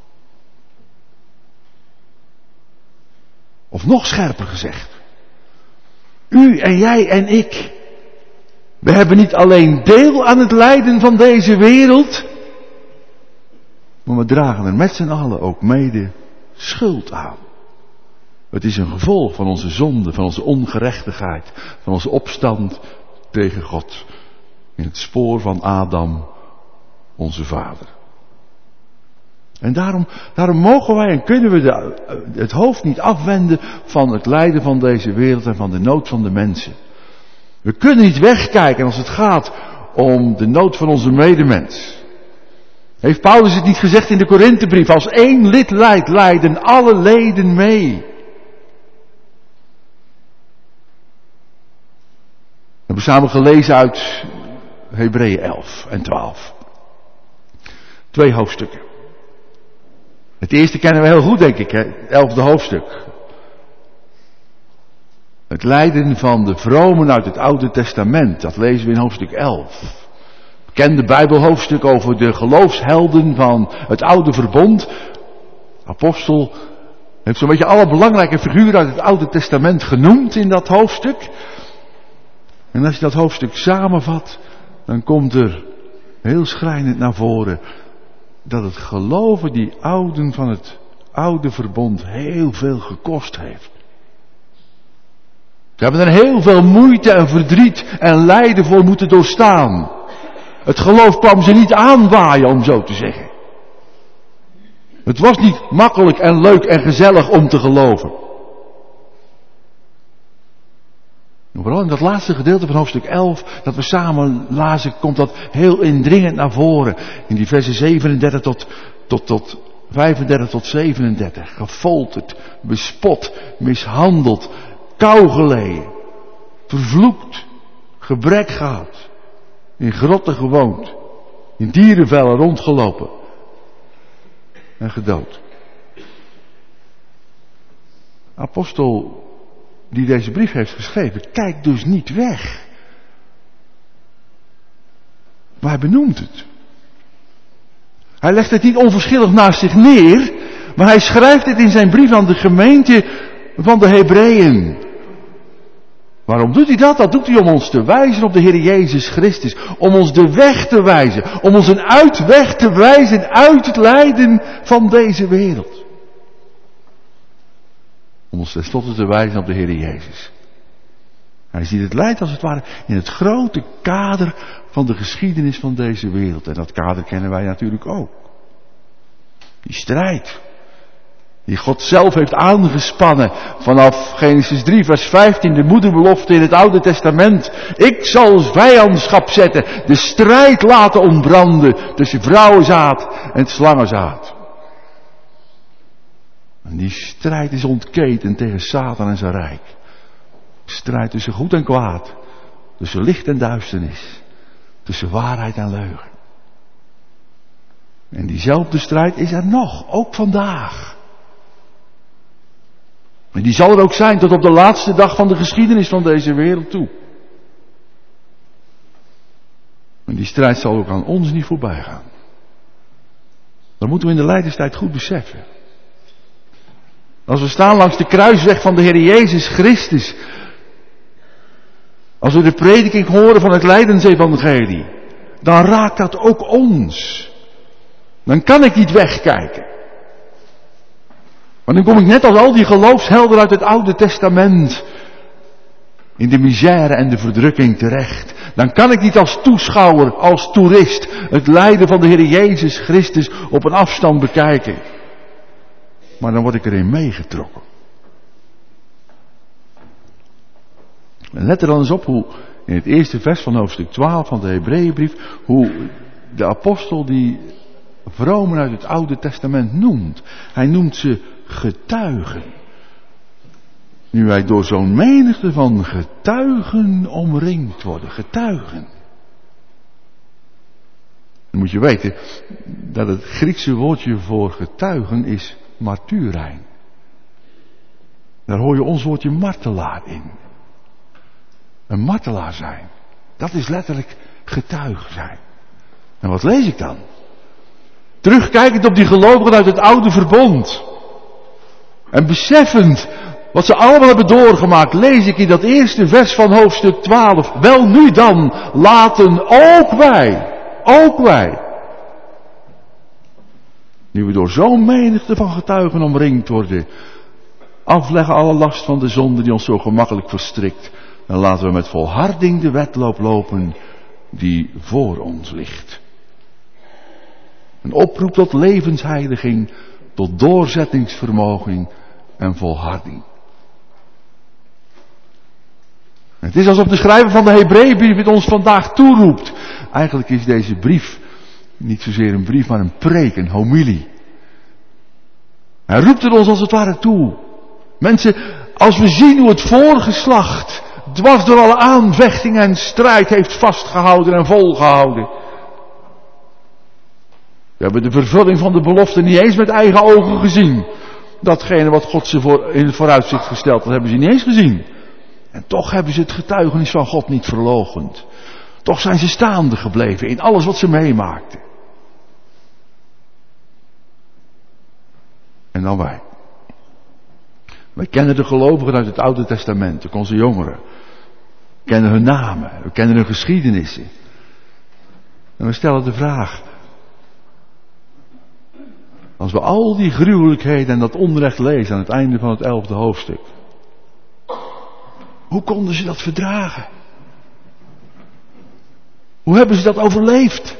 Of nog scherper gezegd. U en jij en ik. We hebben niet alleen deel aan het lijden van deze wereld, maar we dragen er met z'n allen ook mede schuld aan. Het is een gevolg van onze zonde, van onze ongerechtigheid, van onze opstand tegen God. In het spoor van Adam, onze vader. En daarom, daarom mogen wij en kunnen we de, het hoofd niet afwenden van het lijden van deze wereld en van de nood van de mensen. We kunnen niet wegkijken als het gaat om de nood van onze medemens. Heeft Paulus het niet gezegd in de Korinthebrief? Als één lid lijdt, lijden alle leden mee. We hebben samen gelezen uit Hebreeën elf en twaalf. Twee hoofdstukken. Het eerste kennen we heel goed, denk ik, hè? Het elfde hoofdstuk. Het lijden van de vromen uit het Oude Testament. Dat lezen we in hoofdstuk elf. Bekende Bijbelhoofdstuk over de geloofshelden van het Oude Verbond. Apostel heeft zo'n beetje alle belangrijke figuren uit het Oude Testament genoemd in dat hoofdstuk. En als je dat hoofdstuk samenvat, dan komt er heel schrijnend naar voren dat het geloven die ouden van het Oude Verbond heel veel gekost heeft. Ze hebben er heel veel moeite en verdriet en lijden voor moeten doorstaan. Het geloof kwam ze niet aanwaaien, om zo te zeggen. Het was niet makkelijk en leuk en gezellig om te geloven. En vooral in dat laatste gedeelte van hoofdstuk elf, dat we samen lazen, komt dat heel indringend naar voren. In die versen zevenendertig tot, tot, tot vijfendertig tot zevenendertig. Gefolterd, bespot, mishandeld, kou geleden, vervloekt, gebrek gehad, in grotten gewoond, in dierenvellen rondgelopen en gedood. Apostel die deze brief heeft geschreven, kijkt dus niet weg. Maar hij benoemt het. Hij legt het niet onverschillig naast zich neer, maar hij schrijft het in zijn brief aan de gemeente van de Hebreeën. Waarom doet hij dat? Dat doet hij om ons te wijzen op de Heer Jezus Christus. Om ons de weg te wijzen. Om ons een uitweg te wijzen uit het lijden van deze wereld. Om ons tenslotte te wijzen op de Heer Jezus. Hij ziet het lijden als het ware in het grote kader van de geschiedenis van deze wereld. En dat kader kennen wij natuurlijk ook. Die strijd. Die God zelf heeft aangespannen vanaf Genesis drie vers vijftien, de moederbelofte in het Oude Testament. Ik zal vijandschap zetten, de strijd laten ontbranden tussen vrouwenzaad en slangenzaad. En die strijd is ontketend tegen Satan en zijn rijk. Strijd tussen goed en kwaad, tussen licht en duisternis, tussen waarheid en leugen. En diezelfde strijd is er nog, ook vandaag. En die zal er ook zijn tot op de laatste dag van de geschiedenis van deze wereld toe. En die strijd zal ook aan ons niet voorbij gaan. Dat moeten we in de lijdenstijd goed beseffen. Als we staan langs de kruisweg van de Heer Jezus Christus. Als we de prediking horen van het lijdensevangelie. Dan raakt dat ook ons. Dan kan ik niet wegkijken. Maar dan kom ik net als al die geloofshelden uit het Oude Testament in de misère en de verdrukking terecht. Dan kan ik niet als toeschouwer, als toerist, het lijden van de Heer Jezus Christus op een afstand bekijken. Maar dan word ik erin meegetrokken. En let er dan eens op hoe in het eerste vers van hoofdstuk twaalf van de Hebreeënbrief, hoe de apostel die vromen uit het Oude Testament noemt. Hij noemt ze getuigen. Nu wij door zo'n menigte van getuigen omringd worden. Getuigen. Dan moet je weten dat het Griekse woordje voor getuigen is martyrijn. Daar hoor je ons woordje martelaar in. Een martelaar zijn. Dat is letterlijk getuige zijn. En wat lees ik dan? Terugkijkend op die gelovigen uit het Oude Verbond. En beseffend wat ze allemaal hebben doorgemaakt, lees ik in dat eerste vers van hoofdstuk twaalf. Wel nu dan, laten ook wij, ook wij, nu we door zo'n menigte van getuigen omringd worden, afleggen alle last van de zonde die ons zo gemakkelijk verstrikt. En laten we met volharding de wedloop lopen die voor ons ligt. Een oproep tot levensheiliging, tot doorzettingsvermogen en volharding. Het is alsof de schrijver van de Hebreeënbrief het ons vandaag toeroept. Eigenlijk is deze brief niet zozeer een brief, maar een preek, een homilie. Hij roept het ons als het ware toe. Mensen, als we zien hoe het voorgeslacht dwars door alle aanvechting en strijd heeft vastgehouden en volgehouden. We hebben de vervulling van de belofte niet eens met eigen ogen gezien. Datgene wat God ze voor, in het vooruitzicht gesteld had, hebben ze niet eens gezien. En toch hebben ze het getuigenis van God niet verloochend. Toch zijn ze staande gebleven in alles wat ze meemaakten. En dan wij. Wij kennen de gelovigen uit het Oude Testament, ook onze jongeren. We kennen hun namen, we kennen hun geschiedenissen. En we stellen de vraag. Als we al die gruwelijkheden en dat onrecht lezen aan het einde van het elfde hoofdstuk. Hoe konden ze dat verdragen? Hoe hebben ze dat overleefd?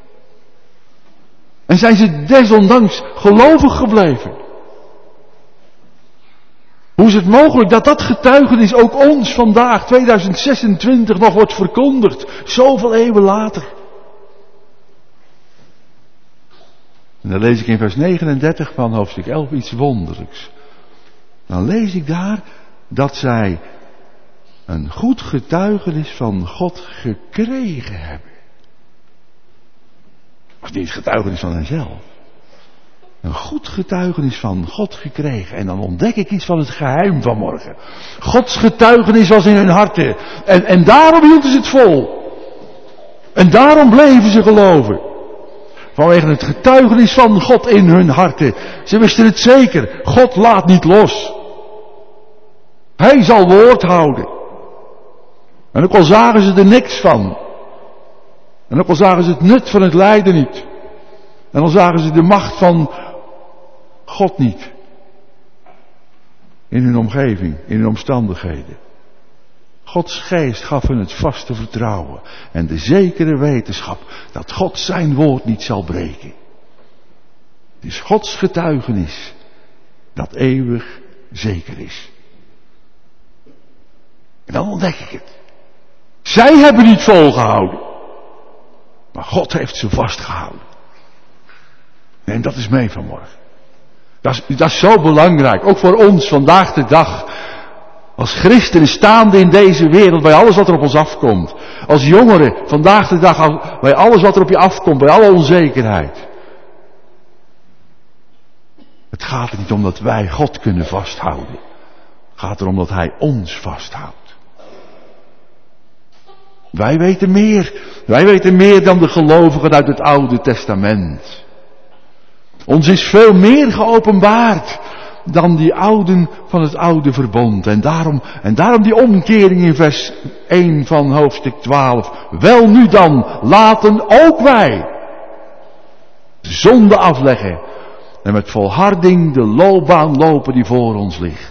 En zijn ze desondanks gelovig gebleven? Hoe is het mogelijk dat dat getuigenis ook ons vandaag, tweeduizend zesentwintig, nog wordt verkondigd, zoveel eeuwen later? En dan lees ik in vers negenendertig van hoofdstuk elf iets wonderlijks. Dan lees ik daar dat zij een goed getuigenis van God gekregen hebben. Dat is niet het getuigenis van henzelf. Een goed getuigenis van God gekregen. En dan ontdek ik iets van het geheim van morgen. Gods getuigenis was in hun harten. En, en daarom hielden ze het vol. En daarom bleven ze geloven. Vanwege het getuigenis van God in hun harten. Ze wisten het zeker. God laat niet los. Hij zal woord houden. En ook al zagen ze er niks van. En ook al zagen ze het nut van het lijden niet. En al zagen ze de macht van God niet. In hun omgeving, in hun omstandigheden. Gods geest gaf hun het vaste vertrouwen. En de zekere wetenschap dat God zijn woord niet zal breken. Het is Gods getuigenis dat eeuwig zeker is. En dan ontdek ik het. Zij hebben niet volgehouden. Maar God heeft ze vastgehouden. En dat is mee vanmorgen. Dat is, dat is zo belangrijk. Ook voor ons vandaag de dag. Als christenen staande in deze wereld. Bij alles wat er op ons afkomt. Als jongeren vandaag de dag. Bij alles wat er op je afkomt. Bij alle onzekerheid. Het gaat er niet om dat wij God kunnen vasthouden. Het gaat erom dat Hij ons vasthoudt. Wij weten meer. Wij weten meer dan de gelovigen uit het Oude Testament. Ons is veel meer geopenbaard dan die ouden van het oude verbond. En daarom, en daarom die omkering in vers één van hoofdstuk twaalf. Wel nu dan, laten ook wij de zonde afleggen. En met volharding de loopbaan lopen die voor ons ligt.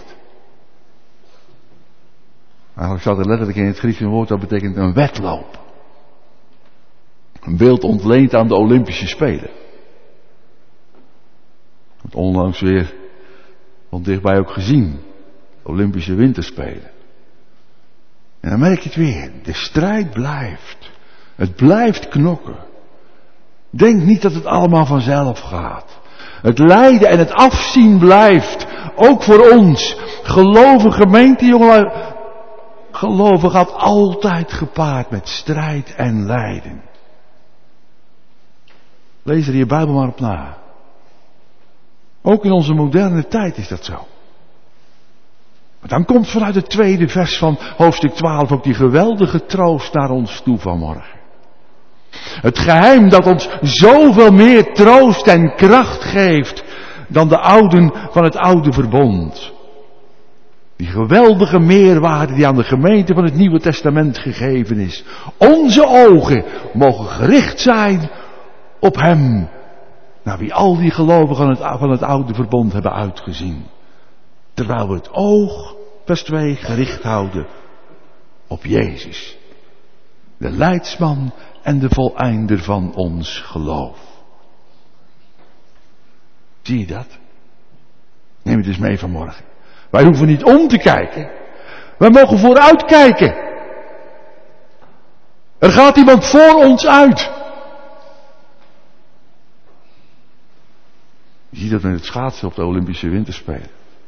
Eigenlijk staat er letterlijk in het Grieks een woord dat betekent een wedloop. Een beeld ontleend aan de Olympische Spelen. Het onlangs weer van dichtbij ook gezien. De Olympische Winterspelen. En dan merk je het weer. De strijd blijft. Het blijft knokken. Denk niet dat het allemaal vanzelf gaat. Het lijden en het afzien blijft. Ook voor ons. Geloven gemeente, jongen. Geloven gaat altijd gepaard met strijd en lijden. Lees er je Bijbel maar op na. Ook in onze moderne tijd is dat zo. Maar dan komt vanuit het tweede vers van hoofdstuk twaalf ook die geweldige troost naar ons toe vanmorgen. Het geheim dat ons zoveel meer troost en kracht geeft dan de ouden van het oude verbond. Die geweldige meerwaarde die aan de gemeente van het Nieuwe Testament gegeven is. Onze ogen mogen gericht zijn op hem. Naar wie al die gelovigen van het, van het oude verbond hebben uitgezien. Terwijl we het oog, vers twee, gericht houden op Jezus. De leidsman en de voleinder van ons geloof. Zie je dat? Neem het dus mee vanmorgen. Wij hoeven niet om te kijken. Wij mogen vooruit kijken. Er gaat iemand voor ons uit. Je ziet dat met het schaatsen op de Olympische Winterspelen.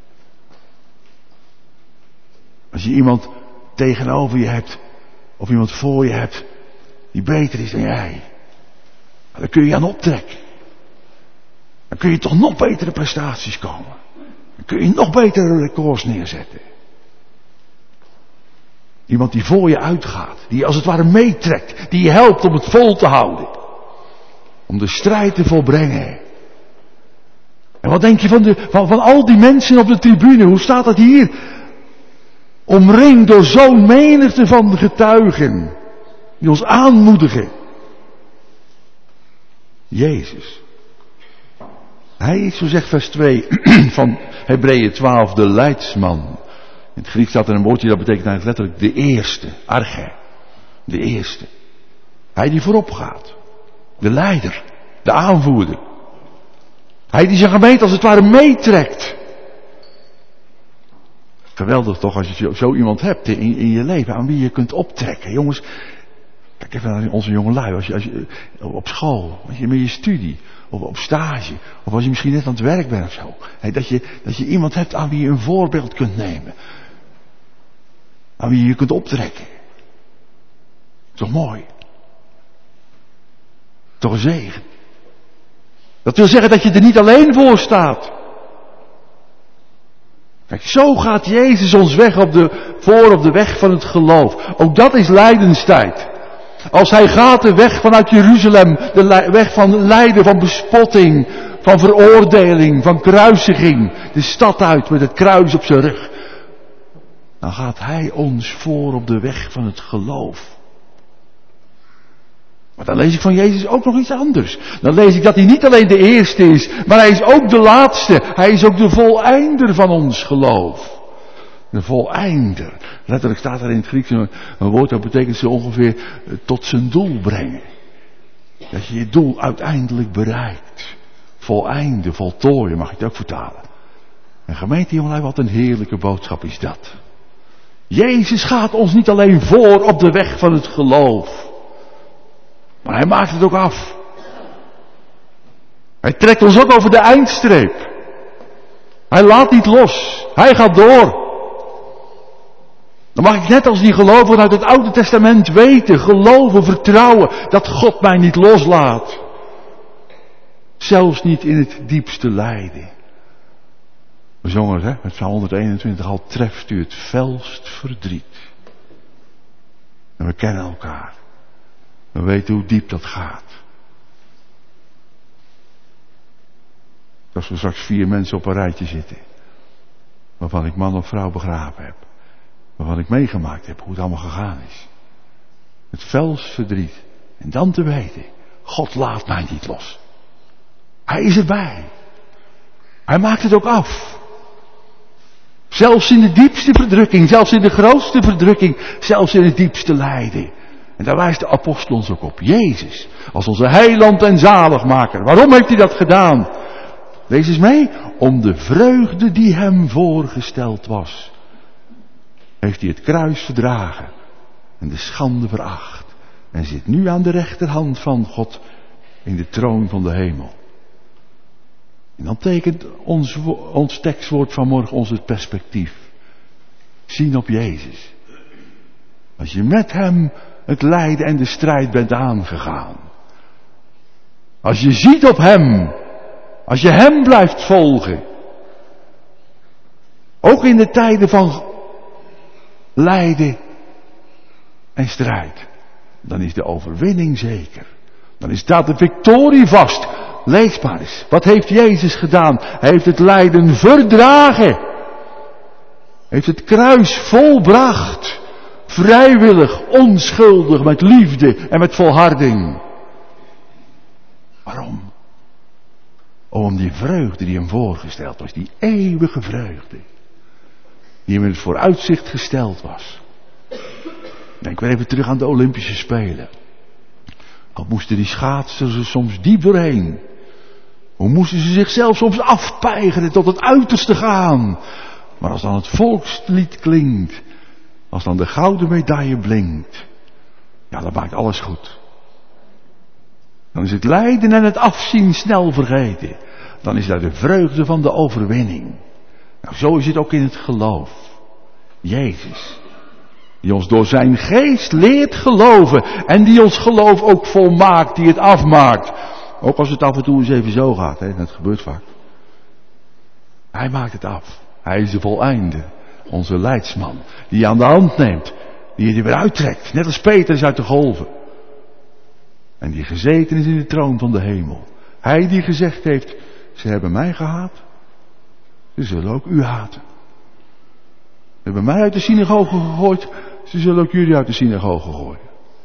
Als je iemand tegenover je hebt, of iemand voor je hebt, die beter is dan jij, dan kun je aan optrekken. Dan kun je toch nog betere prestaties komen. Dan kun je nog betere records neerzetten. Iemand die voor je uitgaat, die je als het ware meetrekt, die je helpt om het vol te houden. Om de strijd te volbrengen. En wat denk je van, de, van, van al die mensen op de tribune? Hoe staat het hier? Omringd door zo'n menigte van getuigen. Die ons aanmoedigen. Jezus. Hij is, zo zegt vers twee van Hebreeën twaalf, de leidsman. In het Grieks staat er een woordje dat betekent eigenlijk letterlijk de eerste. Arche. De eerste. Hij die voorop gaat. De leider. De aanvoerder. Hij die zijn gemeente als het ware meetrekt. Geweldig toch als je zo iemand hebt in, in je leven aan wie je kunt optrekken. Jongens, kijk even naar onze jongelui. Als je, als je, op school, als je met je studie, of op stage, of als je misschien net aan het werk bent of zo. He, dat, je, dat je iemand hebt aan wie je een voorbeeld kunt nemen. Aan wie je je kunt optrekken. Toch mooi. Toch een zegen. Dat wil zeggen dat je er niet alleen voor staat. Kijk, zo gaat Jezus ons weg op de, voor op de weg van het geloof. Ook dat is lijdenstijd. Als hij gaat de weg vanuit Jeruzalem, de weg van lijden, van bespotting, van veroordeling, van kruisiging, de stad uit met het kruis op zijn rug. Dan gaat hij ons voor op de weg van het geloof. Maar dan lees ik van Jezus ook nog iets anders. Dan lees ik dat hij niet alleen de eerste is, maar hij is ook de laatste. Hij is ook de voleinder van ons geloof. De voleinder. Letterlijk staat er in het Grieks een, een woord dat betekent zo ongeveer uh, tot zijn doel brengen. Dat je je doel uiteindelijk bereikt. Voleinden, voltooien mag je het ook vertalen. En gemeente jongelui, wat een heerlijke boodschap is dat. Jezus gaat ons niet alleen voor op de weg van het geloof. Maar hij maakt het ook af. Hij trekt ons ook over de eindstreep. Hij laat niet los. Hij gaat door. Dan mag ik net als die gelovigen uit het Oude Testament weten, geloven, vertrouwen, dat God mij niet loslaat. Zelfs niet in het diepste lijden. We zongen het, hè, met Psalm honderdeenentwintig, al treft u het felst verdriet. En we kennen elkaar. We weten hoe diep dat gaat. Als we straks vier mensen op een rijtje zitten. Waarvan ik man of vrouw begraven heb. Waarvan ik meegemaakt heb hoe het allemaal gegaan is. Het felst verdriet. En dan te weten. God laat mij niet los. Hij is erbij. Hij maakt het ook af. Zelfs in de diepste verdrukking. Zelfs in de grootste verdrukking. Zelfs in het diepste lijden. En daar wijst de apostel ons ook op. Jezus, als onze heiland en zaligmaker. Waarom heeft hij dat gedaan? Lees eens mee. Om de vreugde die hem voorgesteld was. Heeft hij het kruis verdragen. En de schande veracht. En zit nu aan de rechterhand van God. In de troon van de hemel. En dan tekent ons, ons tekstwoord vanmorgen ons het perspectief. Zien op Jezus. Als je met hem het lijden en de strijd bent aangegaan. Als je ziet op hem. Als je hem blijft volgen. Ook in de tijden van lijden en strijd. Dan is de overwinning zeker. Dan staat de victorie vast. Lees maar eens. Wat heeft Jezus gedaan? Hij heeft het lijden verdragen. Hij Heeft het kruis volbracht. Vrijwillig, onschuldig, met liefde en met volharding. Waarom? Om die vreugde die hem voorgesteld was. Die eeuwige vreugde. Die hem in het vooruitzicht gesteld was. Denk weer even terug aan de Olympische Spelen. Al moesten die schaatsers er soms diep doorheen. Hoe moesten ze zichzelf soms afpeigeren tot het uiterste gaan. Maar als dan het volkslied klinkt. Als dan de gouden medaille blinkt. Ja, dan maakt alles goed. Dan is het lijden en het afzien snel vergeten. Dan is daar de vreugde van de overwinning. Nou, zo is het ook in het geloof. Jezus. Die ons door zijn geest leert geloven. En die ons geloof ook volmaakt. Die het afmaakt. Ook als het af en toe eens even zo gaat. Hè? Dat gebeurt vaak. Hij maakt het af. Hij is de voleinde. Onze leidsman. Die je aan de hand neemt. Die je er weer uittrekt. Net als Petrus uit de golven. En die gezeten is in de troon van de hemel. Hij die gezegd heeft. Ze hebben mij gehaat. Ze zullen ook u haten. Ze hebben mij uit de synagoge gegooid. Ze zullen ook jullie uit de synagoge gooien.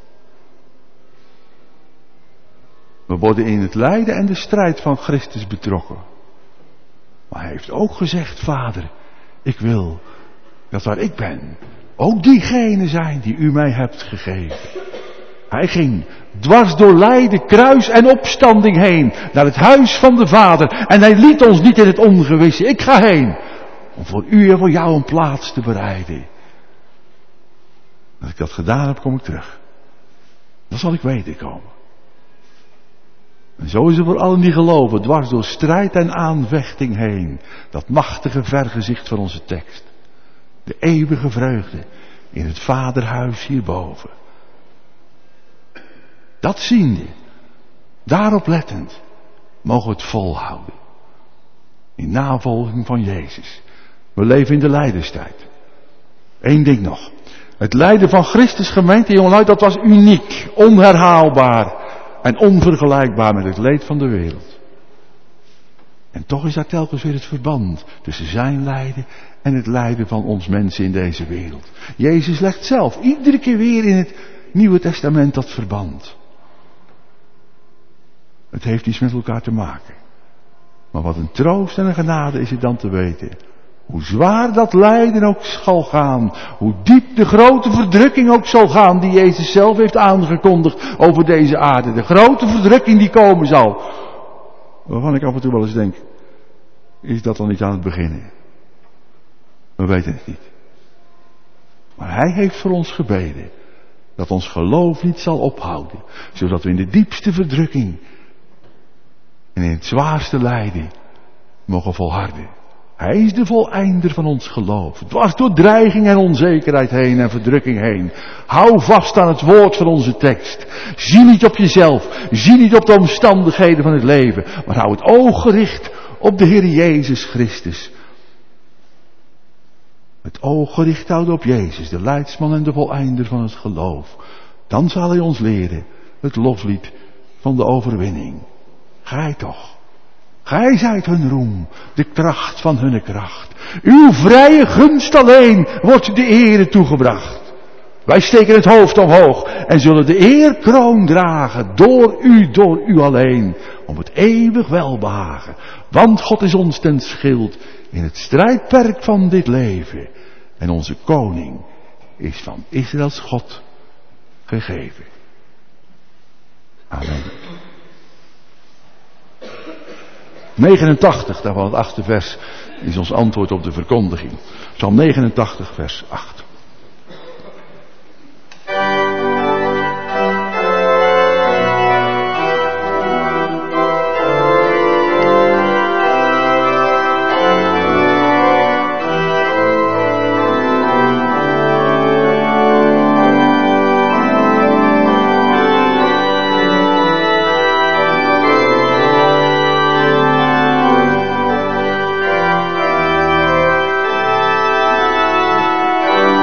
We worden in het lijden en de strijd van Christus betrokken. Maar hij heeft ook gezegd, Vader, ik wil dat waar ik ben, ook diegenen zijn die u mij hebt gegeven. Hij ging dwars door lijden, kruis en opstanding heen, naar het huis van de Vader. En hij liet ons niet in het ongewisse. Ik ga heen, om voor u en voor jou een plaats te bereiden. Als ik dat gedaan heb, kom ik terug. Dan zal ik weten komen. En zo is er voor allen die geloven, dwars door strijd en aanvechting heen, dat machtige vergezicht van onze tekst. De eeuwige vreugde in het Vaderhuis hierboven. Dat ziende, daarop lettend, mogen we het volhouden. In navolging van Jezus. We leven in de lijdenstijd. Eén ding nog. Het lijden van Christus gemeente, jongelui, dat was uniek, onherhaalbaar en onvergelijkbaar met het leed van de wereld. En toch is daar telkens weer het verband tussen zijn lijden en het lijden van ons mensen in deze wereld. Jezus legt zelf iedere keer weer in het Nieuwe Testament dat verband. Het heeft iets met elkaar te maken. Maar wat een troost en een genade is het dan te weten. Hoe zwaar dat lijden ook zal gaan. Hoe diep de grote verdrukking ook zal gaan die Jezus zelf heeft aangekondigd over deze aarde. De grote verdrukking die komen zal. Waarvan ik af en toe wel eens denk. Is dat dan niet aan het beginnen? We weten het niet. Maar hij heeft voor ons gebeden. Dat ons geloof niet zal ophouden. Zodat we in de diepste verdrukking. En in het zwaarste lijden. Mogen volharden. Hij is de voleinder van ons geloof. Dwars door dreiging en onzekerheid heen en verdrukking heen. Hou vast aan het woord van onze tekst. Zie niet op jezelf. Zie niet op de omstandigheden van het leven. Maar hou het oog gericht op de Heer Jezus Christus. Het oog gericht houden op Jezus, de leidsman en de voleinder van het geloof. Dan zal hij ons leren het loflied van de overwinning. Gij toch. Gij zijt hun roem, de kracht van hunne kracht. Uw vrije gunst alleen wordt de ere toegebracht. Wij steken het hoofd omhoog en zullen de eerkroon dragen door u, door u alleen. Om het eeuwig welbehagen. Want God is ons ten schild in het strijdperk van dit leven. En onze koning is van Israëls God gegeven. Amen. negenentachtig, daarvan het achtste vers, is ons antwoord op de verkondiging. Psalm negenentachtig, vers acht. Thank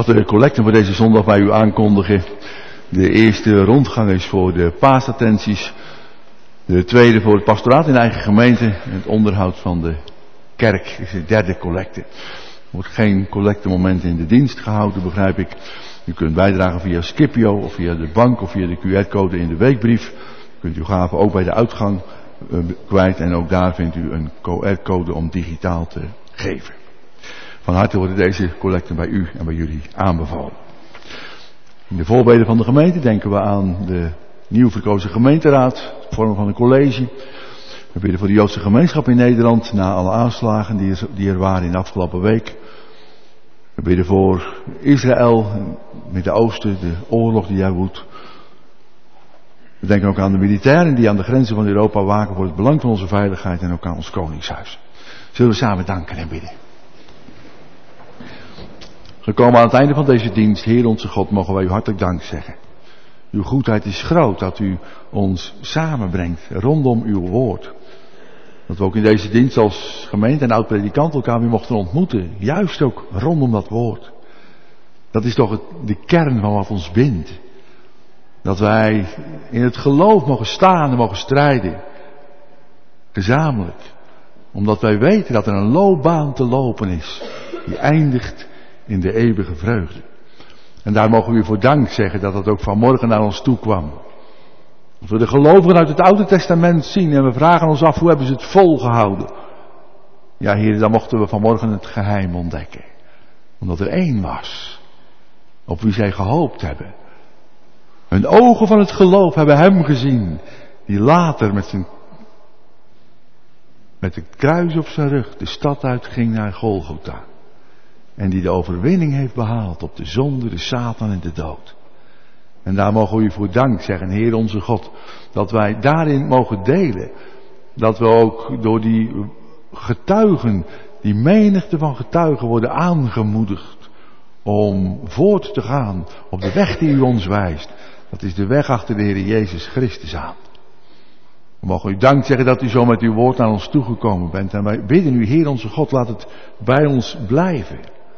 mag de collecte voor deze zondag bij u aankondigen. De eerste rondgang is voor de paasattenties. De tweede voor het pastoraat in de eigen gemeente. En het onderhoud van de kerk is de derde collecte. Er wordt geen collectemoment in de dienst gehouden, begrijp ik. U kunt bijdragen via Scipio of via de bank of via de Q R-code in de weekbrief. U kunt uw gaven ook bij de uitgang uh, kwijt en ook daar vindt u een Q R-code om digitaal te geven. Van harte worden deze collecten bij u en bij jullie aanbevolen. In de voorbeden van de gemeente denken we aan de nieuw verkozen gemeenteraad, in vorm van een college. We bidden voor de Joodse gemeenschap in Nederland na alle aanslagen die er, die er waren in de afgelopen week. We bidden voor Israël, Midden-Oosten, de oorlog die daar woedt. We denken ook aan de militairen die aan de grenzen van Europa waken voor het belang van onze veiligheid en ook aan ons koningshuis. Zullen we samen danken en bidden. Gekomen aan het einde van deze dienst, Heer onze God, mogen wij u hartelijk dank zeggen. Uw goedheid is groot dat u ons samenbrengt rondom uw woord. Dat we ook in deze dienst als gemeente en oud-predikant elkaar weer mochten ontmoeten. Juist ook rondom dat woord. Dat is toch het, de kern van wat ons bindt. Dat wij in het geloof mogen staan en mogen strijden. Gezamenlijk. Omdat wij weten dat er een loopbaan te lopen is. Die eindigt in de eeuwige vreugde. En daar mogen we u voor dank zeggen dat dat ook vanmorgen naar ons toe kwam. Als we de gelovigen uit het Oude Testament zien en we vragen ons af hoe hebben ze het volgehouden. Ja, Heer, dan mochten we vanmorgen het geheim ontdekken. Omdat er één was, op wie zij gehoopt hebben. Hun ogen van het geloof hebben hem gezien, die later met zijn, met het kruis op zijn rug de stad uitging naar Golgotha. En die de overwinning heeft behaald op de zonde, de Satan en de dood. En daar mogen we u voor dank zeggen, Heer onze God, dat wij daarin mogen delen. Dat we ook door die getuigen, die menigte van getuigen worden aangemoedigd om voort te gaan op de weg die u ons wijst. Dat is de weg achter de Heer Jezus Christus aan. We mogen u dank zeggen dat u zo met uw woord naar ons toegekomen bent. En wij bidden u, Heer onze God, laat het bij ons blijven.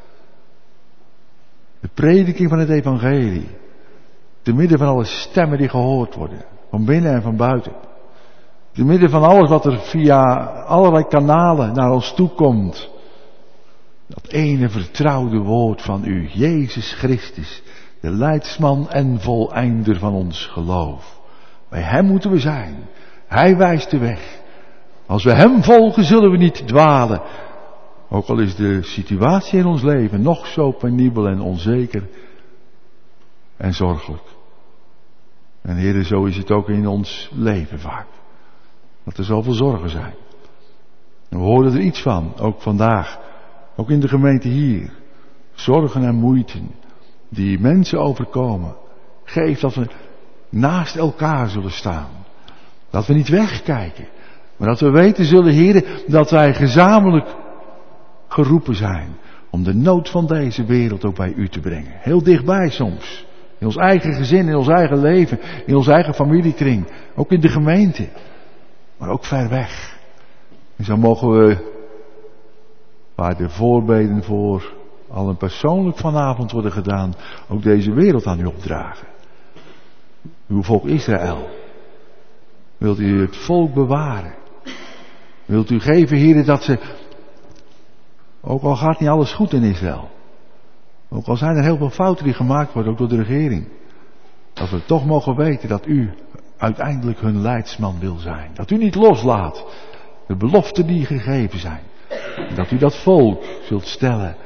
De prediking van het evangelie. Te midden van alle stemmen die gehoord worden. Van binnen en van buiten. Te midden van alles wat er via allerlei kanalen naar ons toe komt. Dat ene vertrouwde woord van u, Jezus Christus. De leidsman en voleinder van ons geloof. Bij hem moeten we zijn. Hij wijst de weg. Als we hem volgen zullen we niet dwalen. Ook al is de situatie in ons leven nog zo penibel en onzeker en zorgelijk. En Heere, zo is het ook in ons leven vaak. Dat er zoveel zorgen zijn. En we horen er iets van, ook vandaag. Ook in de gemeente hier. Zorgen en moeiten die mensen overkomen. Geef dat we naast elkaar zullen staan. Dat we niet wegkijken. Maar dat we weten zullen, Heere, dat wij gezamenlijk geroepen zijn om de nood van deze wereld ook bij u te brengen. Heel dichtbij soms. In ons eigen gezin, in ons eigen leven, in onze eigen familiekring. Ook in de gemeente. Maar ook ver weg. En zo mogen we, waar de voorbeden voor al een persoonlijk vanavond worden gedaan, ook deze wereld aan u opdragen. Uw volk Israël. Wilt u het volk bewaren? Wilt u geven, Heere, dat ze, ook al gaat niet alles goed in Israël, ook al zijn er heel veel fouten die gemaakt worden, ook door de regering, dat we toch mogen weten dat u uiteindelijk hun leidsman wil zijn. Dat u niet loslaat de beloften die gegeven zijn. En dat u dat volk zult stellen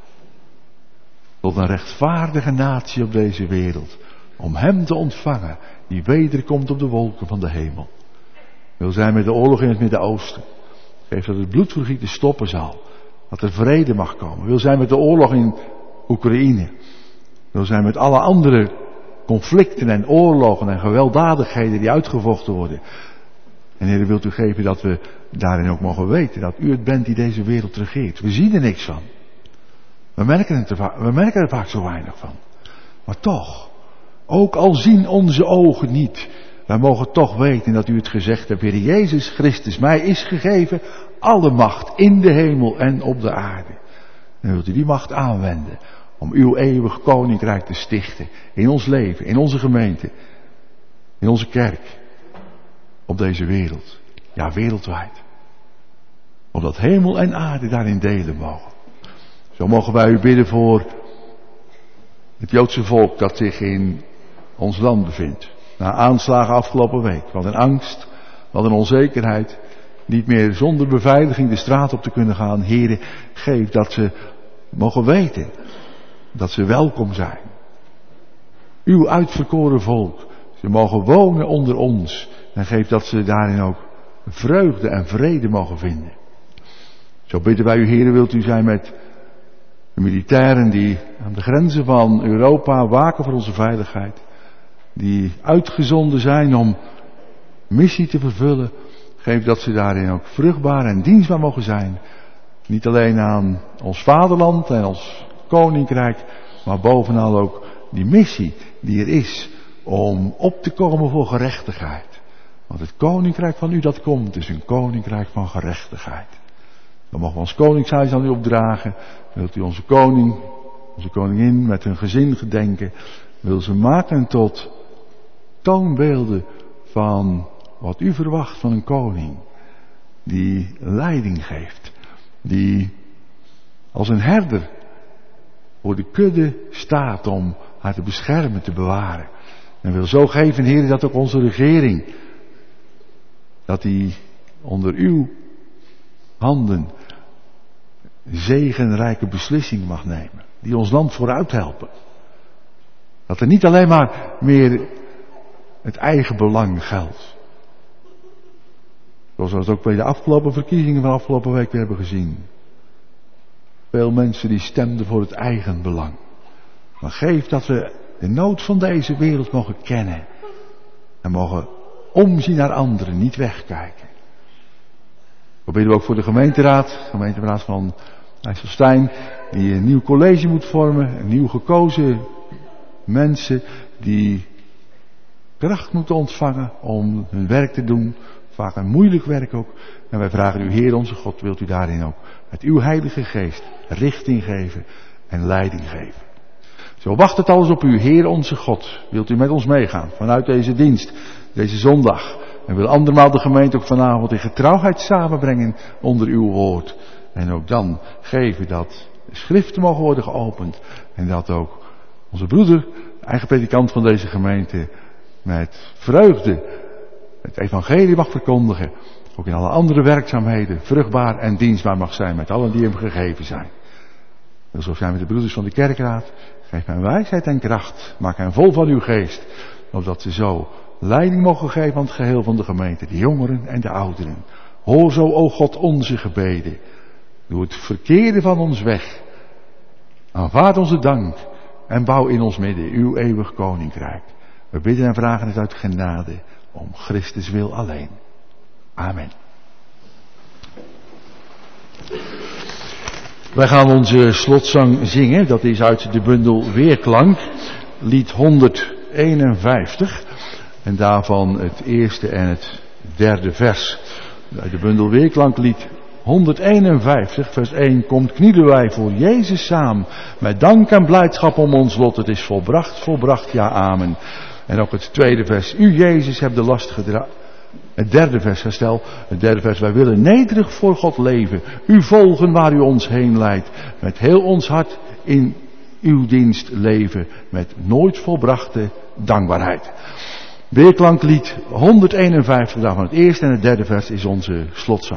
tot een rechtvaardige natie op deze wereld. Om hem te ontvangen die wederkomt op de wolken van de hemel. Wil zijn met de oorlog in het Midden-Oosten. Geef dat het bloedvergieten stoppen zal. Dat er vrede mag komen. Wil zijn met de oorlog in Oekraïne. Wil zijn met alle andere conflicten en oorlogen en gewelddadigheden die uitgevochten worden. En Heer, wilt u geven dat we daarin ook mogen weten dat u het bent die deze wereld regeert. We zien er niks van. We merken, het er, va- we merken er vaak zo weinig van. Maar toch, ook al zien onze ogen niet, wij mogen toch weten dat u het gezegd hebt, Heer Jezus Christus, mij is gegeven alle macht in de hemel en op de aarde. En wilt u die macht aanwenden om uw eeuwig koninkrijk te stichten. In ons leven, in onze gemeente, in onze kerk, op deze wereld. Ja, wereldwijd. Opdat hemel en aarde daarin delen mogen. Zo mogen wij u bidden voor het Joodse volk dat zich in ons land bevindt. Na aanslagen afgelopen week. Wat een angst, wat een onzekerheid. Niet meer zonder beveiliging de straat op te kunnen gaan. Heren, geef dat ze mogen weten dat ze welkom zijn. Uw uitverkoren volk. Ze mogen wonen onder ons. En geef dat ze daarin ook vreugde en vrede mogen vinden. Zo bidden wij u, heren, wilt u zijn met de militairen die aan de grenzen van Europa waken voor onze veiligheid. Die uitgezonden zijn om missie te vervullen. Geef dat ze daarin ook vruchtbaar en dienstbaar mogen zijn. Niet alleen aan ons vaderland en ons koninkrijk, maar bovenal ook die missie die er is om op te komen voor gerechtigheid. Want het koninkrijk van u dat komt is een koninkrijk van gerechtigheid. Dan mogen we ons koningshuis aan u opdragen. Wilt u onze koning, onze koningin met hun gezin gedenken. Wil ze maken tot toonbeelden van wat u verwacht van een koning. Die leiding geeft. Die als een herder voor de kudde staat om haar te beschermen, te bewaren. En wil zo geven, Heer, dat ook onze regering, dat die onder uw handen zegenrijke beslissingen mag nemen. Die ons land vooruit helpen. Dat er niet alleen maar meer het eigen belang geldt. Zoals we het ook bij de afgelopen verkiezingen van afgelopen week weer hebben gezien. Veel mensen die stemden voor het eigen belang. Maar geef dat we de nood van deze wereld mogen kennen. En mogen omzien naar anderen, niet wegkijken. We bidden ook voor de gemeenteraad, gemeenteraad van IJsselstein, die een nieuw college moet vormen, een nieuw gekozen mensen die kracht moeten ontvangen om hun werk te doen. Vaak een moeilijk werk ook. En wij vragen u, Heer onze God, wilt u daarin ook met uw heilige geest richting geven en leiding geven. Zo wacht het alles op u, Heer onze God. Wilt u met ons meegaan vanuit deze dienst, deze zondag. En wil andermaal de gemeente ook vanavond in getrouwheid samenbrengen onder uw woord. En ook dan geven dat de schriften mogen worden geopend. En dat ook onze broeder, eigen predikant van deze gemeente, met vreugde het evangelie mag verkondigen. Ook in alle andere werkzaamheden vruchtbaar en dienstbaar mag zijn met allen die hem gegeven zijn. Wil zo zijn met de broeders van de kerkraad. Geef hen wijsheid en kracht. Maak hen vol van uw geest. Opdat ze zo leiding mogen geven aan het geheel van de gemeente. De jongeren en de ouderen. Hoor zo, o God, onze gebeden. Doe het verkeerde van ons weg. Aanvaard onze dank. En bouw in ons midden uw eeuwig koninkrijk. We bidden en vragen het uit genade. Om Christus wil alleen. Amen. Wij gaan onze slotzang zingen. Dat is uit de bundel Weerklank. Lied honderdeenenvijftig. En daarvan het eerste en het derde vers. Uit de bundel Weerklank lied honderdeenenvijftig vers één. Komt knielen wij voor Jezus samen. Met dank en blijdschap om ons lot. Het is volbracht, volbracht, ja amen. En ook het tweede vers. U Jezus hebt de last gedragen. Het derde vers, herstel. Het derde vers. Wij willen nederig voor God leven. U volgen waar u ons heen leidt. Met heel ons hart in uw dienst leven. Met nooit volbrachte dankbaarheid. Weerklanklied honderdeenenvijftig. Daarvan het eerste en het derde vers is onze slotzang.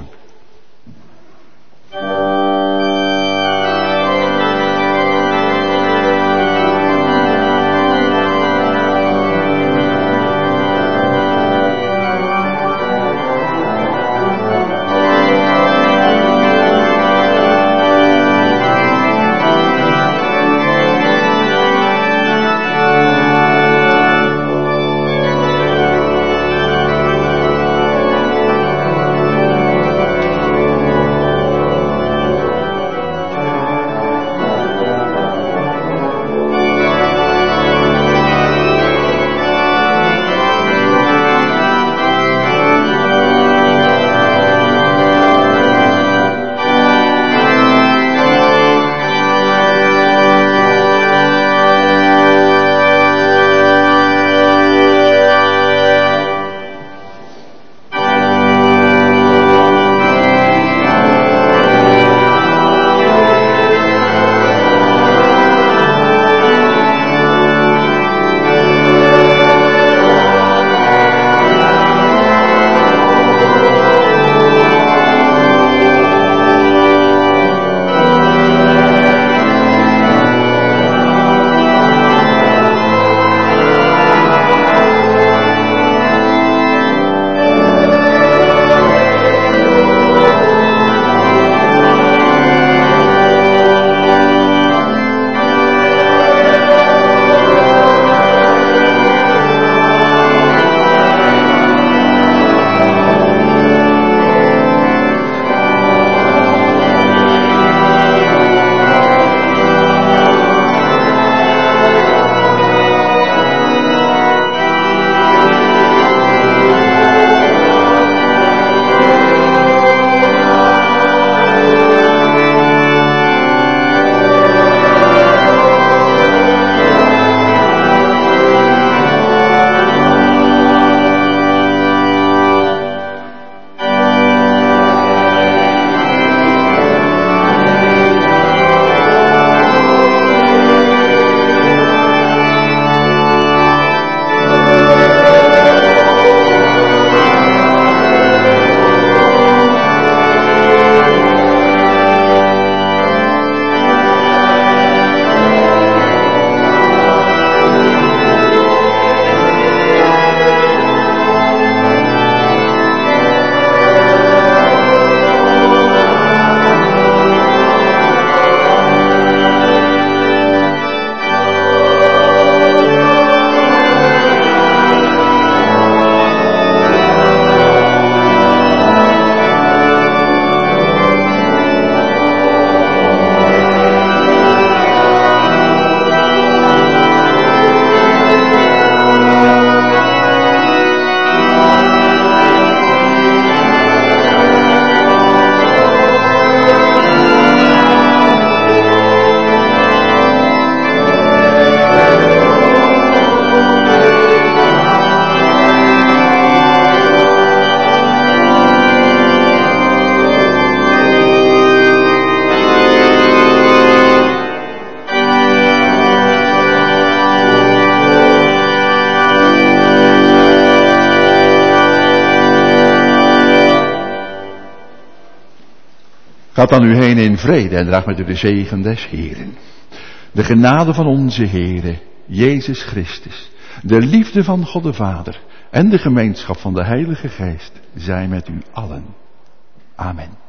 Gaat dan u heen in vrede en draag met u de zegen des Heeren. De genade van onze Heere, Jezus Christus, de liefde van God de Vader en de gemeenschap van de Heilige Geest, zij met u allen. Amen.